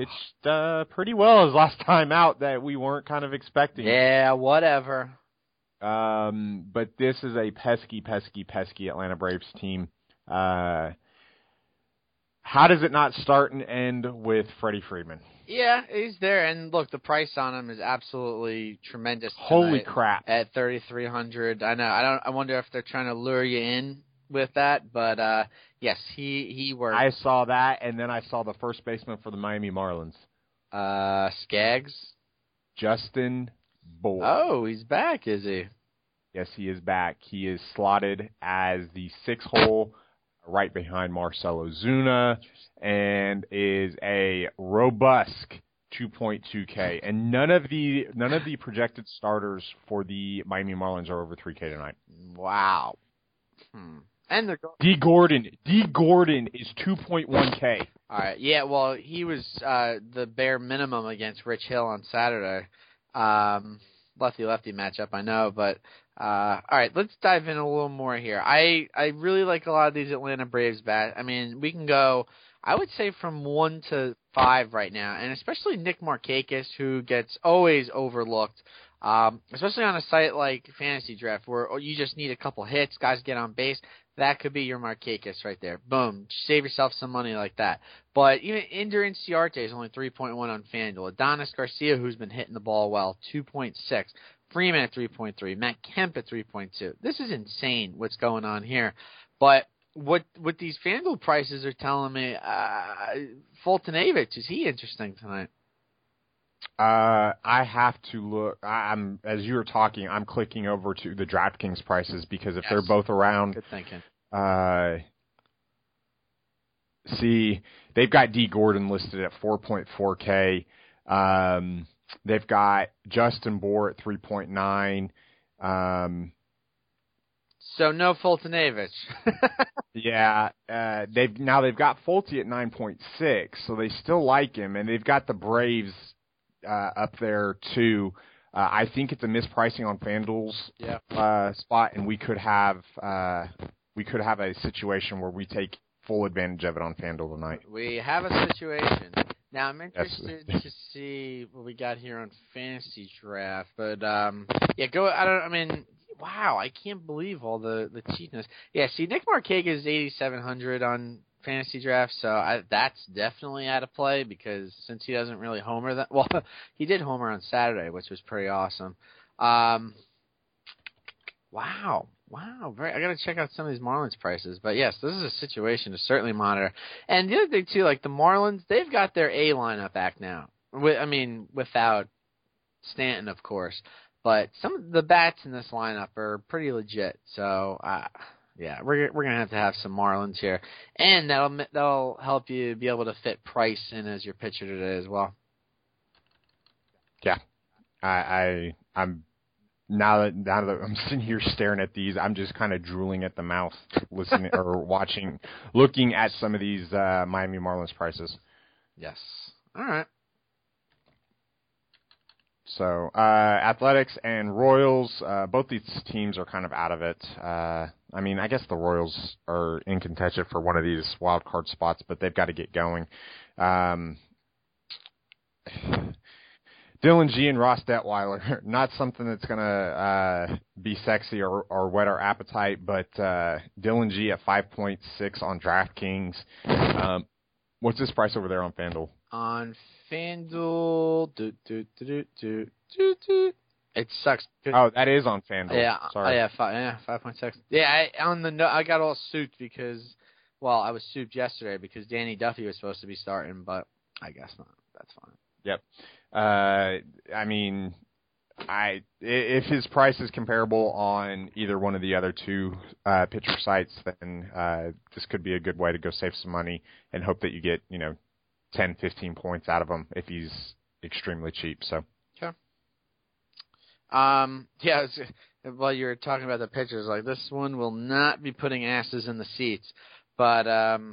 pitched pretty well his last time out that we weren't kind of expecting. Yeah, whatever. But this is a pesky Atlanta Braves team. How does it not start and end with Freddie Freeman? Yeah, he's there, and look, the price on him is absolutely tremendous. Holy crap! At $3,300, I know. I wonder if they're trying to lure you in with that, but yes, he works. I saw that, and then I saw the first baseman for the Miami Marlins. Skaggs? Justin Bour. Oh, he's back, is he? Yes, he is back. He is slotted as the 6th hole, right behind Marcell Ozuna, and is a robust 2.2K. And none of the projected starters for the Miami Marlins are over 3K tonight. Wow. And they're D. Gordon is 2.1K. All right. Yeah, well, he was the bare minimum against Rich Hill on Saturday. Lefty-lefty matchup, I know, but all right, let's dive in a little more here. I really like a lot of these Atlanta Braves bats. I mean, we can go, I would say, from 1 to 5 right now, and especially Nick Markakis, who gets always overlooked, especially on a site like Fantasy Draft, where you just need a couple hits, guys get on base. That could be your Markakis right there. Boom. Save yourself some money like that. But even Ender Inciarte is only 3.1 on FanDuel. Adonis Garcia, who's been hitting the ball well, 2.6. Freeman at 3.3. Matt Kemp at 3.2. This is insane what's going on here. But what these FanDuel prices are telling me, Fultonavich, is he interesting tonight? I have to look. I'm as you were talking, I'm clicking over to the DraftKings prices because if they're both around, good thinking. See, they've got D. Gordon listed at 4.4K. They've got Justin Bour at 3.9. So no Fultonavich. Yeah, they've got Fulte at 9.6, so they still like him, and they've got the Braves up there too. I think it's a mispricing on FanDuel's spot, and we could have a situation where we take full advantage of it on FanDuel tonight. We have a situation. Now I'm interested to see what we got here on Fantasy Draft, but wow, I can't believe all the cheapness. Yeah, see, Nick Markakis is 8,700 on Fantasy Draft, so that's definitely out of play because since he doesn't really homer that well, he did homer on Saturday, which was pretty awesome. Wow, I got to check out some of these Marlins prices, but yes, this is a situation to certainly monitor. And the other thing too, like the Marlins, they've got their A lineup back now. Without Stanton, of course, but some of the bats in this lineup are pretty legit. So. Yeah, we're gonna have some Marlins here, and that'll help you be able to fit Price in as your pitcher today as well. Yeah, I'm now that I'm sitting here staring at these, I'm just kind of drooling at the mouth, listening or looking at some of these Miami Marlins prices. Yes. All right. So, Athletics and Royals, both these teams are kind of out of it. I guess the Royals are in contention for one of these wild card spots, but they've got to get going. Dylan G and Ross Detweiler, not something that's going to be sexy or whet our appetite, but Dylan G at 5.6 on DraftKings. What's his price over there on FanDuel? On FanDuel, it sucks. Oh, that is on FanDuel. Yeah, sorry. 5.6. Yeah, I got all souped because, well, I was souped yesterday because Danny Duffy was supposed to be starting, but I guess not. That's fine. Yep. If his price is comparable on either one of the other two pitcher sites, then this could be a good way to go save some money and hope that you get 10, 15 points out of him if he's extremely cheap. So. Sure. While you were talking about the pitchers, like this one will not be putting asses in the seats, but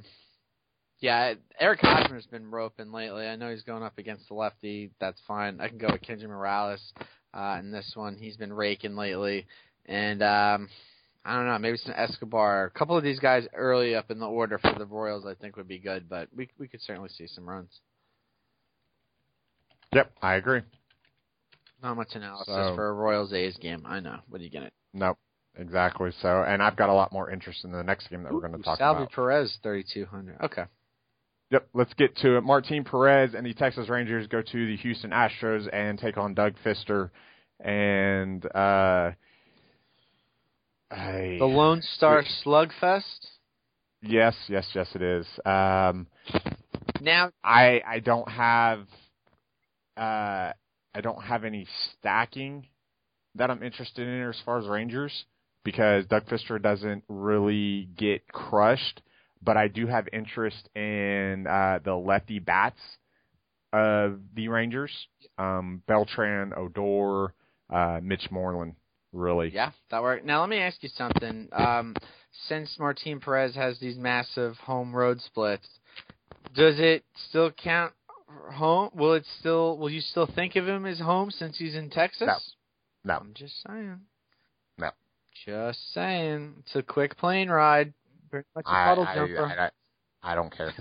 Eric Hosmer's been roping lately. I know he's going up against the lefty. That's fine. I can go with Kendry Morales in this one. He's been raking lately, and I don't know, maybe some Escobar. A couple of these guys early up in the order for the Royals I think would be good, but we could certainly see some runs. Yep, I agree. Not much analysis So- for a Royals A's game. I know. What are you getting? Nope, exactly. So, and I've got a lot more interest in the next game that we're going to talk Salvi about. Perez, 3,200. Okay. Yep, let's get to it. Martin Perez and the Texas Rangers go to the Houston Astros and take on Doug Fister. And The Lone Star Slugfest. Yes, it is. Now, I don't have any stacking that I'm interested in as far as Rangers because Doug Fister doesn't really get crushed. But I do have interest in the lefty bats of the Rangers, Beltran, Odor, Mitch Moreland, really. yeah, that worked. Now, let me ask you something. Since Martin Perez has these massive home road splits, does it still count home? Will you still think of him as home since he's in Texas? No. I'm just saying. No. Just saying. It's a quick plane ride. Pretty much a puddle jumper. I don't care.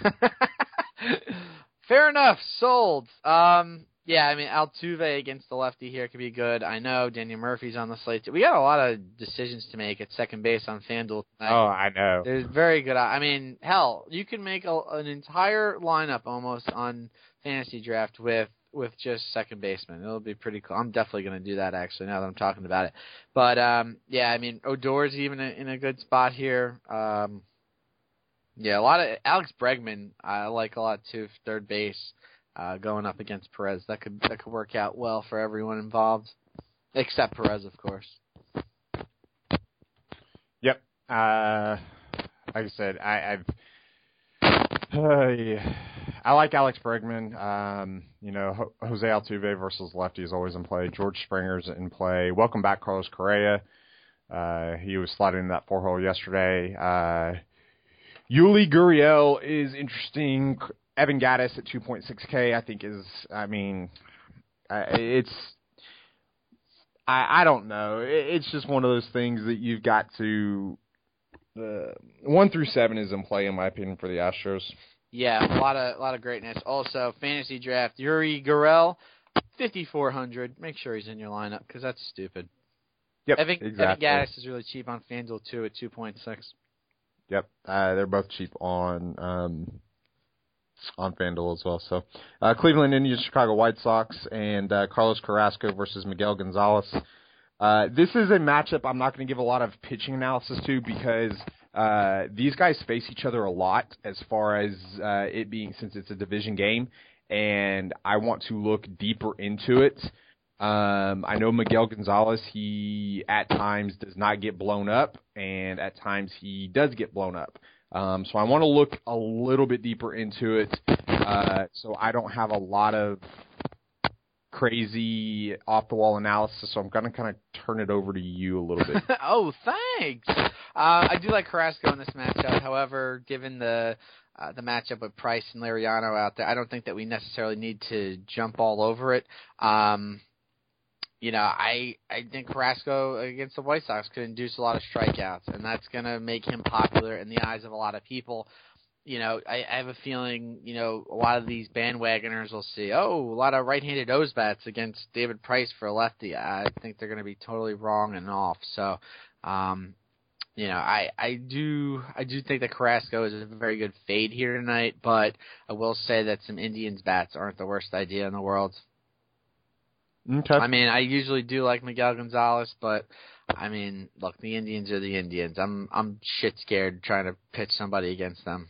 Fair enough. Sold. Yeah, I mean, Altuve against the lefty here could be good. I know Daniel Murphy's on the slate. We got a lot of decisions to make at second base on FanDuel tonight. Oh, I know. There's very good. I mean, hell, you can make an entire lineup almost on fantasy draft with just second baseman. It'll be pretty cool. I'm definitely going to do that actually now that I'm talking about it. But yeah, I mean, Odor's even in a good spot here. Yeah, a lot of Alex Bregman I like a lot too, third base, going up against Perez. That could work out well for everyone involved, except Perez, of course. Yep. Like I said, I like Alex Bregman. Jose Altuve versus lefty is always in play. George Springer's in play. Welcome back, Carlos Correa. He was sliding in that 4-hole yesterday. Yuli Gurriel is interesting. Evan Gattis at 2.6K, I think I don't know. It's just one of those things that you've got to. 1 through 7 is in play, in my opinion, for the Astros. Yeah, a lot of greatness. Also, fantasy draft, Yuri Gurriel, 5,400. Make sure he's in your lineup because that's stupid. Yep, Evan exactly. Gattis is really cheap on FanDuel too at 2.6. Yep, they're both cheap on FanDuel as well. So, Cleveland Indians, Chicago White Sox, and Carlos Carrasco versus Miguel Gonzalez. This is a matchup I'm not going to give a lot of pitching analysis to because these guys face each other a lot as far as it being, since it's a division game, and I want to look deeper into it. I know Miguel Gonzalez, he at times does not get blown up, and at times he does get blown up. So I want to look a little bit deeper into it, so I don't have a lot of crazy off-the-wall analysis, so I'm going to kind of turn it over to you a little bit. Oh, thanks. I do like Carrasco in this matchup. However, given the matchup with Price and Liriano out there, I don't think that we necessarily need to jump all over it. I think Carrasco against the White Sox could induce a lot of strikeouts, and that's going to make him popular in the eyes of a lot of people. I have a feeling, a lot of these bandwagoners will see, a lot of right-handed O's-bats against David Price for a lefty. I think they're going to be totally wrong and off. So, I do think that Carrasco is a very good fade here tonight, but I will say that some Indians bats aren't the worst idea in the world. Okay. I mean, I usually do like Miguel Gonzalez, but I mean, look, the Indians are the Indians. I'm shit scared trying to pitch somebody against them.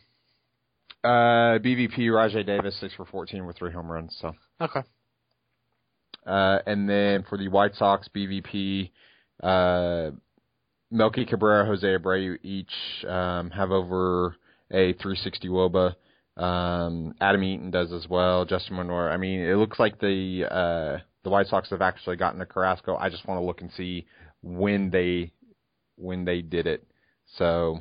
BVP Rajai Davis 6 for 14 with 3 home runs. So okay. And then for the White Sox, BVP Melky Cabrera, Jose Abreu each have over a 360 WOBA. Adam Eaton does as well. Justin Monroe. I mean, it looks like the White Sox have actually gotten to Carrasco. I just want to look and see when they did it. So,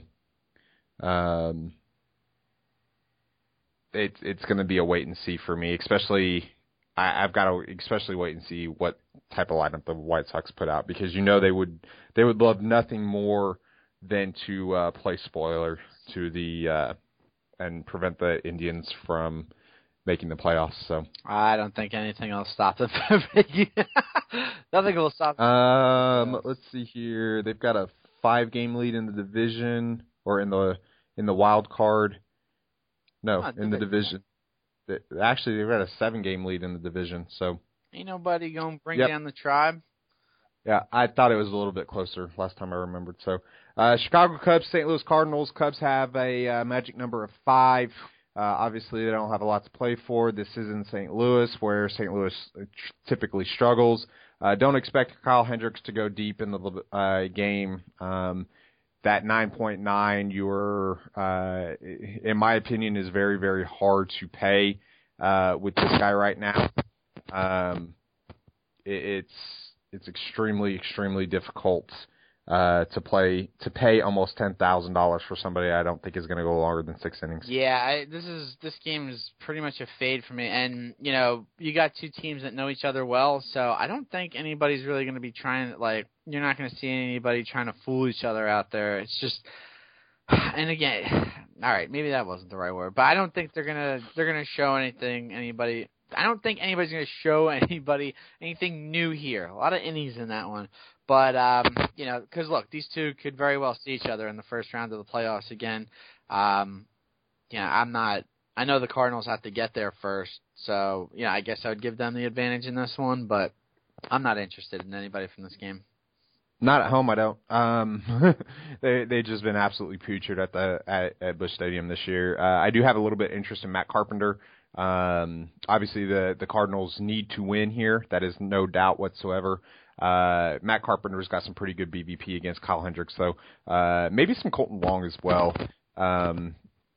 it's going to be a wait and see for me. Especially, I've got to especially wait and see what type of lineup the White Sox put out because they would love nothing more than to play spoiler to the and prevent the Indians from making the playoffs. So I don't think anything will stop them from making. Nothing will stop them. let's see here. They've got a 5-game lead in the division, or in the wild card. No, in the division. Actually, they've got a 7-game lead in the division. So ain't nobody gonna bring down the Tribe. Yeah, I thought it was a little bit closer last time I remembered. So, Chicago Cubs, St. Louis Cardinals. Cubs have a magic number of 5. Obviously, they don't have a lot to play for. This is in St. Louis, where St. Louis typically struggles. Don't expect Kyle Hendricks to go deep in the game. That 9.9, in my opinion, is very, very hard to pay with this guy right now. It's extremely, extremely difficult to pay almost $10,000 for somebody I don't think is going to go longer than 6 innings. Yeah, this game is pretty much a fade for me. And you got two teams that know each other well, so I don't think anybody's really going to be trying. You're not going to see anybody trying to fool each other out there. It's just, and again, all right, maybe that wasn't the right word, but I don't think they're gonna show anybody. I don't think anybody's going to show anybody anything new here. A lot of innings in that one. But, because, look, these two could very well see each other in the first round of the playoffs again. I know the Cardinals have to get there first. So, I guess I would give them the advantage in this one. But I'm not interested in anybody from this game. Not at home, I don't. They've just been absolutely putrid at Busch Stadium this year. I do have a little bit of interest in Matt Carpenter. Obviously the Cardinals need to win here. That is no doubt whatsoever. Matt Carpenter's got some pretty good BVP against Kyle Hendricks, so maybe some Colton Wong as well. And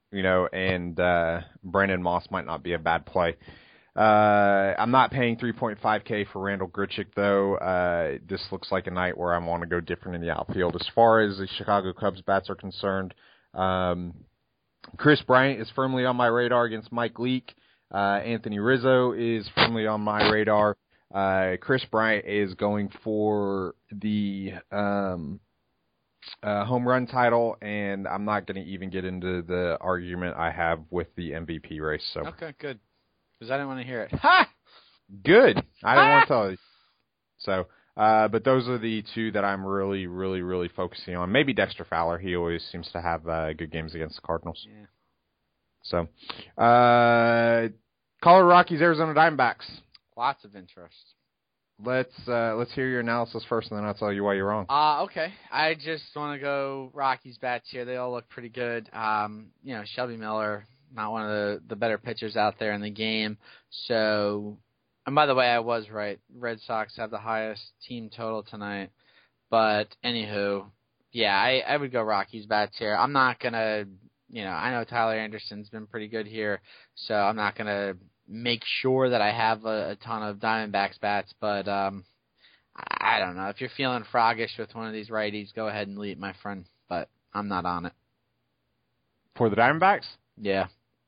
Brandon Moss might not be a bad play. I'm not paying $3.5K for Randall Grichuk, though. This looks like a night where I want to go different in the outfield. As far as the Chicago Cubs bats are concerned, Chris Bryant is firmly on my radar against Mike Leake. Anthony Rizzo is firmly on my radar. Chris Bryant is going for the home run title, and I'm not going to even get into the argument I have with the MVP race. So okay, good, because I didn't want to hear it. Ha! Good. I didn't want to tell you. So, but those are the two that I'm really, really, really focusing on. Maybe Dexter Fowler. He always seems to have good games against the Cardinals. Yeah. So, Colorado Rockies, Arizona Diamondbacks. Lots of interest. Let's hear your analysis first, and then I'll tell you why you're wrong. Okay. I just want to go Rockies bats here. They all look pretty good. Shelby Miller, not one of the better pitchers out there in the game. So, and by the way, I was right. Red Sox have the highest team total tonight. But anywho, yeah, I would go Rockies bats here. I'm not gonna, I know Tyler Anderson's been pretty good here, so I'm not gonna make sure that I have a ton of Diamondbacks bats, but I don't know. If you're feeling froggish with one of these righties, go ahead and lead, my friend, but I'm not on it. For the Diamondbacks? Yeah.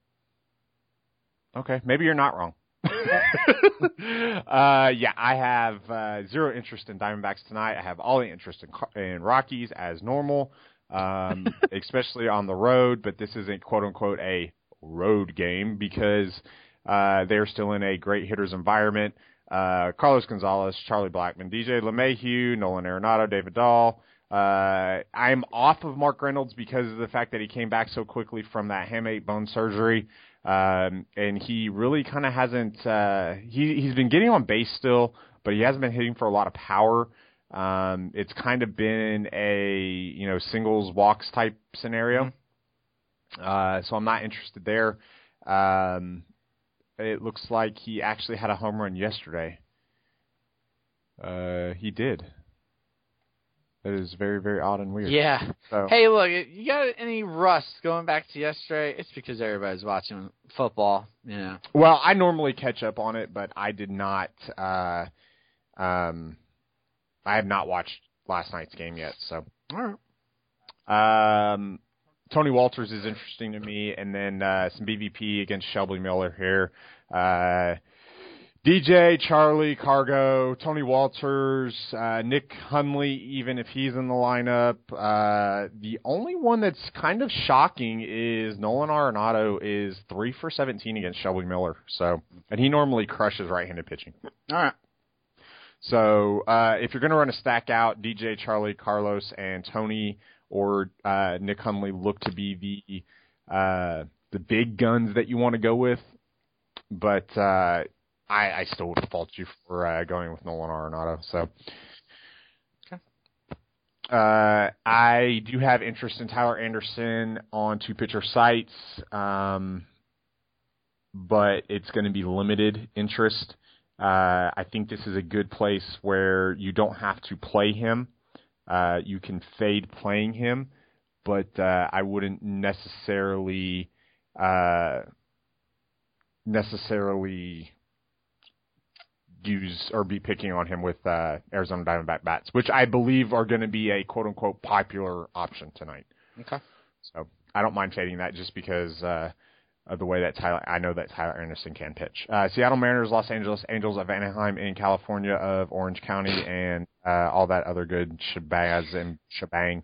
Okay, maybe you're not wrong. I have zero interest in Diamondbacks tonight. I have all the interest in Rockies as normal, especially on the road, but this isn't quote-unquote a road game because they're still in a great hitter's environment. Carlos Gonzalez, Charlie Blackmon, DJ LeMahieu, Nolan Arenado, David Dahl. I'm off of Mark Reynolds because of the fact that he came back so quickly from that hamate bone surgery. And he really kind of hasn't he's been getting on base still, but he hasn't been hitting for a lot of power. It's kind of been a singles walks type scenario. So I'm not interested there. It looks like he actually had a home run yesterday. He did. That is very, very odd and weird. Yeah. So. Hey, look, you got any rust going back to yesterday? It's because everybody's watching football. Yeah. Well, I normally catch up on it, but I did not. I have not watched last night's game yet. So. All right. Tony Walters is interesting to me, and then some BVP against Shelby Miller here. DJ, Charlie, Cargo, Tony Walters, Nick Hundley, even if he's in the lineup. The only one that's kind of shocking is Nolan Arenado is 3 for 17 against Shelby Miller. So, and he normally crushes right-handed pitching. All right. So if you're going to run a stack out, DJ, Charlie, Carlos, and Tony or Nick Hundley look to be the big guns that you want to go with. But I still would fault you for going with Nolan Arenado. So, okay. I do have interest in Tyler Anderson on 2-pitcher sites, but it's going to be limited interest. I think this is a good place where you don't have to play him. You can fade playing him, but I wouldn't necessarily use or be picking on him with Arizona Diamondback bats, which I believe are going to be a quote-unquote popular option tonight. Okay. So I don't mind fading that just because of the way that I know that Tyler Anderson can pitch. Seattle Mariners, Los Angeles Angels of Anaheim in California of Orange County, and all that other good shebang.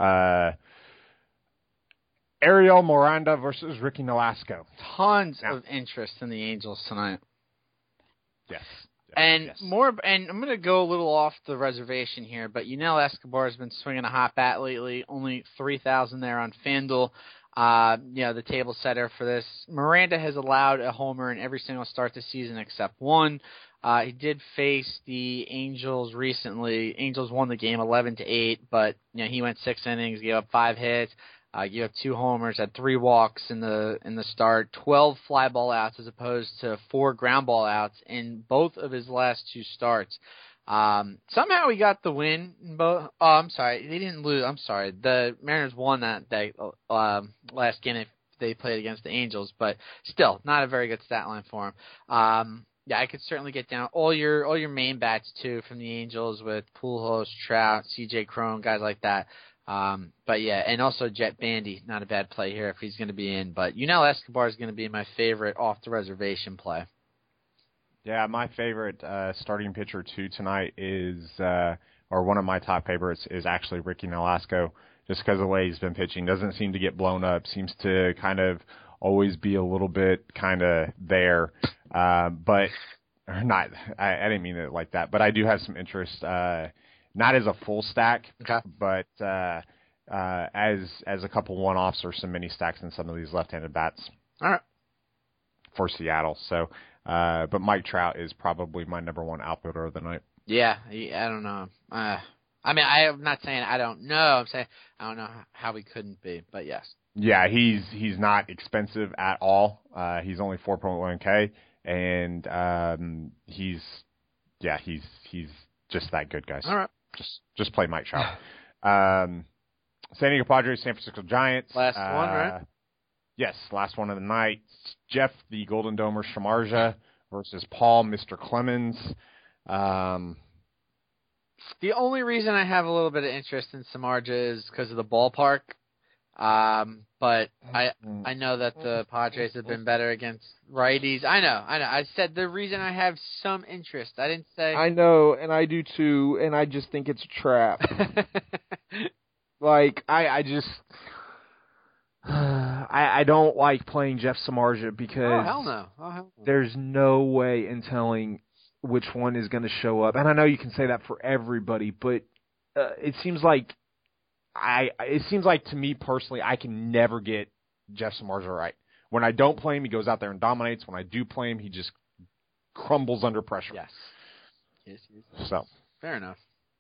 Ariel Miranda versus Ricky Nolasco. Tons of interest in the Angels tonight. Yes. And I'm going to go a little off the reservation here, but Escobar has been swinging a hot bat lately. Only 3,000 there on FanDuel. The table setter for this. Miranda has allowed a homer in every single start this season except one. He did face the Angels recently. Angels won the game 11-8, but he went 6 innings, gave up 5 hits. You have 2 homers, had 3 walks in the start, 12 fly ball outs as opposed to 4 ground ball outs in both of his last 2 starts. Somehow he got the win in both. Oh, I'm sorry, they didn't lose. I'm sorry, the Mariners won that last game they played against the Angels, but still not a very good stat line for him. I could certainly get down all your main bats too from the Angels with Pujols, Trout, C.J. Cron, guys like that. And also Jet Bandy, not a bad play here if he's going to be in. But Escobar is going to be my favorite off the reservation play. Yeah, my favorite starting pitcher too tonight is, or one of my top favorites is actually Ricky Nolasco, just because of the way he's been pitching. Doesn't seem to get blown up. Seems to kind of always be a little bit kind of there, but or not. I didn't mean it like that, but I do have some interest. Not as a full stack, okay, but as a couple one-offs or some mini stacks in some of these left-handed bats. All right. For Seattle. So, but Mike Trout is probably my number 1 outfielder of the night. Yeah, I don't know. I'm not saying I don't know. I'm saying I don't know how he couldn't be, but yes. Yeah, he's not expensive at all. He's only 4.1K, and he's just that good, guys. All right. Just play Mike Trout. San Diego Padres, San Francisco Giants. Last one, right? Yes, last one of the night. Jeff, the Golden Domer Shamarja versus Paul, Mr. Clemens. The only reason I have a little bit of interest in Samardzija is because of the ballpark. But I know that the Padres have been better against righties. I know. I said the reason I have some interest. I didn't say. I know, and I do too, and I just think it's a trap. Like, I just... I don't like playing Jeff Samardzija because Oh, hell no. There's no way in telling which one is going to show up. And I know you can say that for everybody, but it seems like to me personally, I can never get Jeff Samardzija right. When I don't play him, he goes out there and dominates. When I do play him, he just crumbles under pressure. Yes. So fair enough.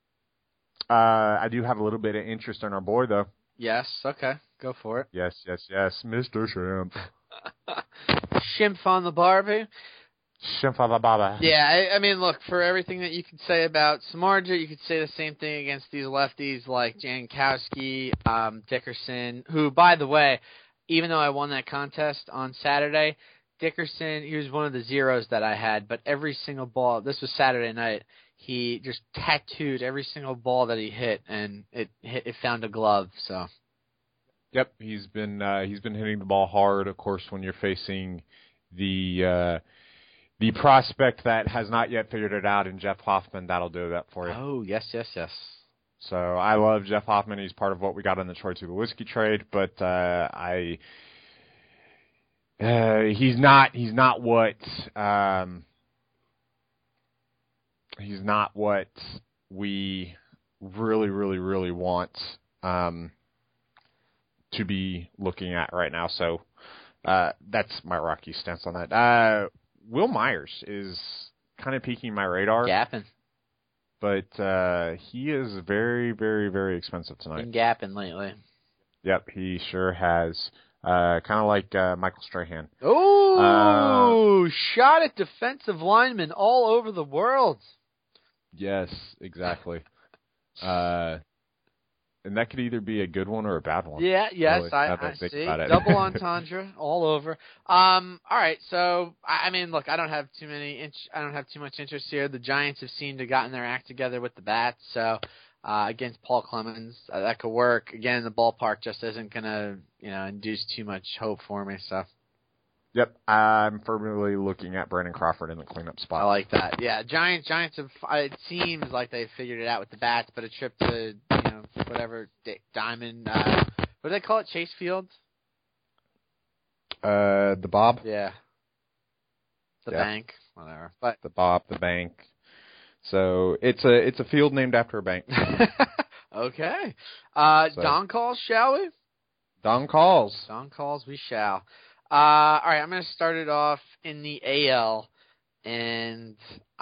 I do have a little bit of interest in our boy, though. Yes. Okay. Go for it. Yes. Mr. Shrimp. Shimp on the Barbie. Shrimp on the Baba. Yeah, I mean, look, for everything that you could say about Samardzija, you could say the same thing against these lefties like Jankowski, Dickerson, who, by the way, even though I won that contest on Saturday, Dickerson, he was one of the zeros that I had, but every single ball, this was Saturday night, he just tattooed every single ball that he hit, and it found a glove, so... Yep, he's been hitting the ball hard. Of course, when you're facing the the prospect that has not yet figured it out in Jeff Hoffman. That'll do that for you. Oh, yes. So I love Jeff Hoffman. He's part of what we got in the Troy Tulowitzki trade, but he's not what we really want to be looking at right now. So that's my Rocky stance on that. Will Myers is kind of piquing my radar. Gapping. But he is very, very, very expensive tonight. Been gapping lately. Yep, he sure has. Kind of like Michael Strahan. Oh, shot at defensive linemen all over the world. Yes, exactly. And that could either be a good one or a bad one. Yeah, yes, really, I see. Double entendre all over. All right, so I mean, look, I don't have too much interest here. The Giants have seemed to have gotten their act together with the bats, so against Paul Clemens, that could work. Again, the ballpark just isn't gonna, induce too much hope for me. So. Yep, I'm firmly looking at Brandon Crawford in the cleanup spot. I like that. Yeah, Giants have. It seems like they've figured it out with the bats, but a trip to whatever Diamond. What do they call it? Chase Field. The Bob. Yeah. The bank, whatever. But the Bob, the bank. So it's a field named after a bank. Okay. Don calls, shall we? Don calls. Don calls, we shall. All right, I'm going to start it off in the AL, and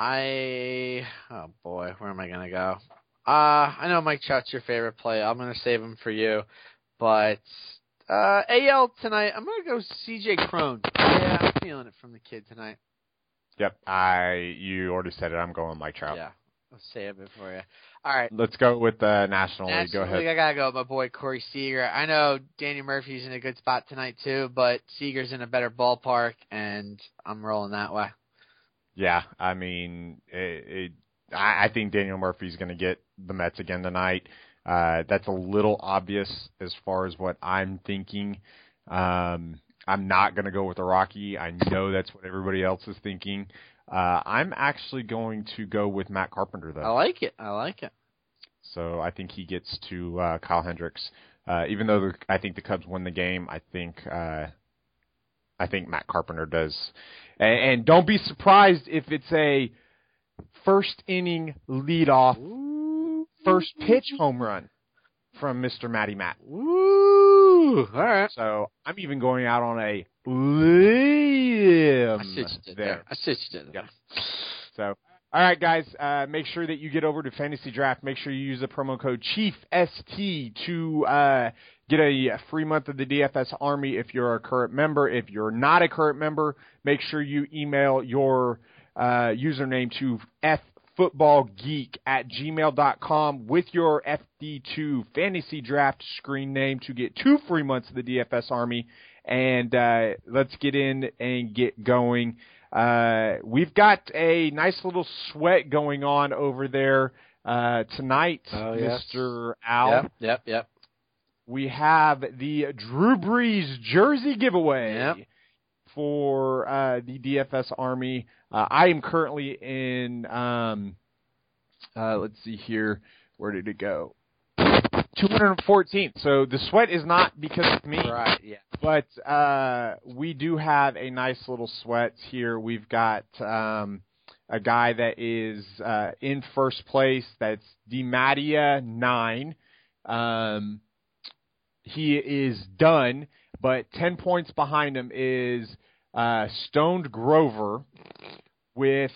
oh boy, where am I going to go? I know Mike Trout's your favorite play. I'm going to save him for you, but AL tonight, I'm going to go C.J. Cron. Yeah, I'm feeling it from the kid tonight. Yep, you already said it. I'm going Mike Trout. Yeah, I'll save it for you. All right. Let's go with the National League. Go ahead. I got to go with my boy Corey Seager. I know Daniel Murphy's in a good spot tonight too, but Seager's in a better ballpark, and I'm rolling that way. Yeah, I mean, I think Daniel Murphy's going to get the Mets again tonight. That's a little obvious as far as what I'm thinking. I'm not going to go with the Rocky. I know that's what everybody else is thinking. I'm actually going to go with Matt Carpenter, though. I like it. So I think he gets to Kyle Hendricks. Even though I think the Cubs win the game, I think Matt Carpenter does. And don't be surprised if it's a first inning leadoff, first pitch home run from Mr. Matty Matt. Woo! All right. So I'm even going out on a limb. I see what you did there. So, all right, guys, make sure that you get over to Fantasy Draft. Make sure you use the promo code CHIEFST to get a free month of the DFS Army if you're a current member. If you're not a current member, make sure you email your username to ffootballgeek@gmail.com with your FD2 Fantasy Draft screen name to get 2 free months of the DFS Army. And let's get in and get going. We've got a nice little sweat going on over there tonight, yes. Mr. Al. Yep. We have the Drew Brees jersey giveaway for the DFS Army. I am currently in, let's see here. Where did it go? 214th. So the sweat is not because of me. Right, yeah. But we do have a nice little sweat here. We've got a guy that is in first place. That's DiMattia 9. He is done, but 10 points behind him is Stoned Grover with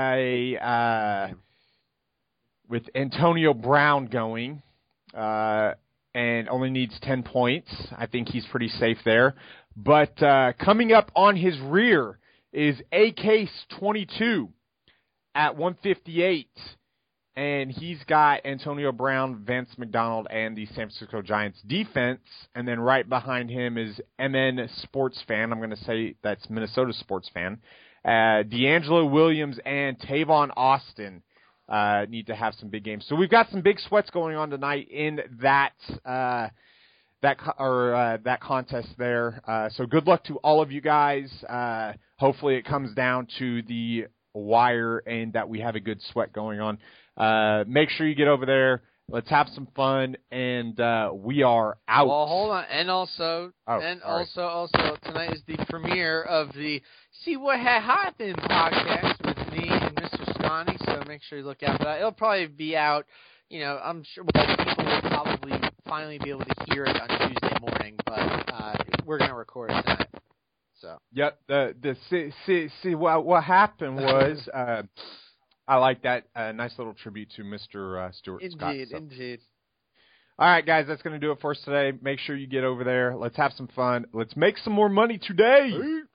Antonio Brown going. And only needs 10 points. I think he's pretty safe there. But coming up on his rear is ACase22 at 158. And he's got Antonio Brown, Vance McDonald, and the San Francisco Giants defense. And then right behind him is MN Sports Fan. I'm going to say that's Minnesota Sports Fan. D'Angelo Williams and Tavon Austin need to have some big games. So we've got some big sweats going on tonight in that that contest there. So good luck to all of you guys. Hopefully it comes down to the wire and that we have a good sweat going on. Make sure you get over there. Let's have some fun, and we are out. Well, hold on, and also tonight is the premiere of the See What Happened podcast with me and Mr. Scotty. So make sure you look out for that. It'll probably be out. I'm sure people will probably finally be able to hear it on Tuesday morning, but we're gonna record it tonight. So. Yep. See what happened was. I like that. Nice little tribute to Mr. Stuart Scott. Indeed. All right, guys, that's going to do it for us today. Make sure you get over there. Let's have some fun. Let's make some more money today.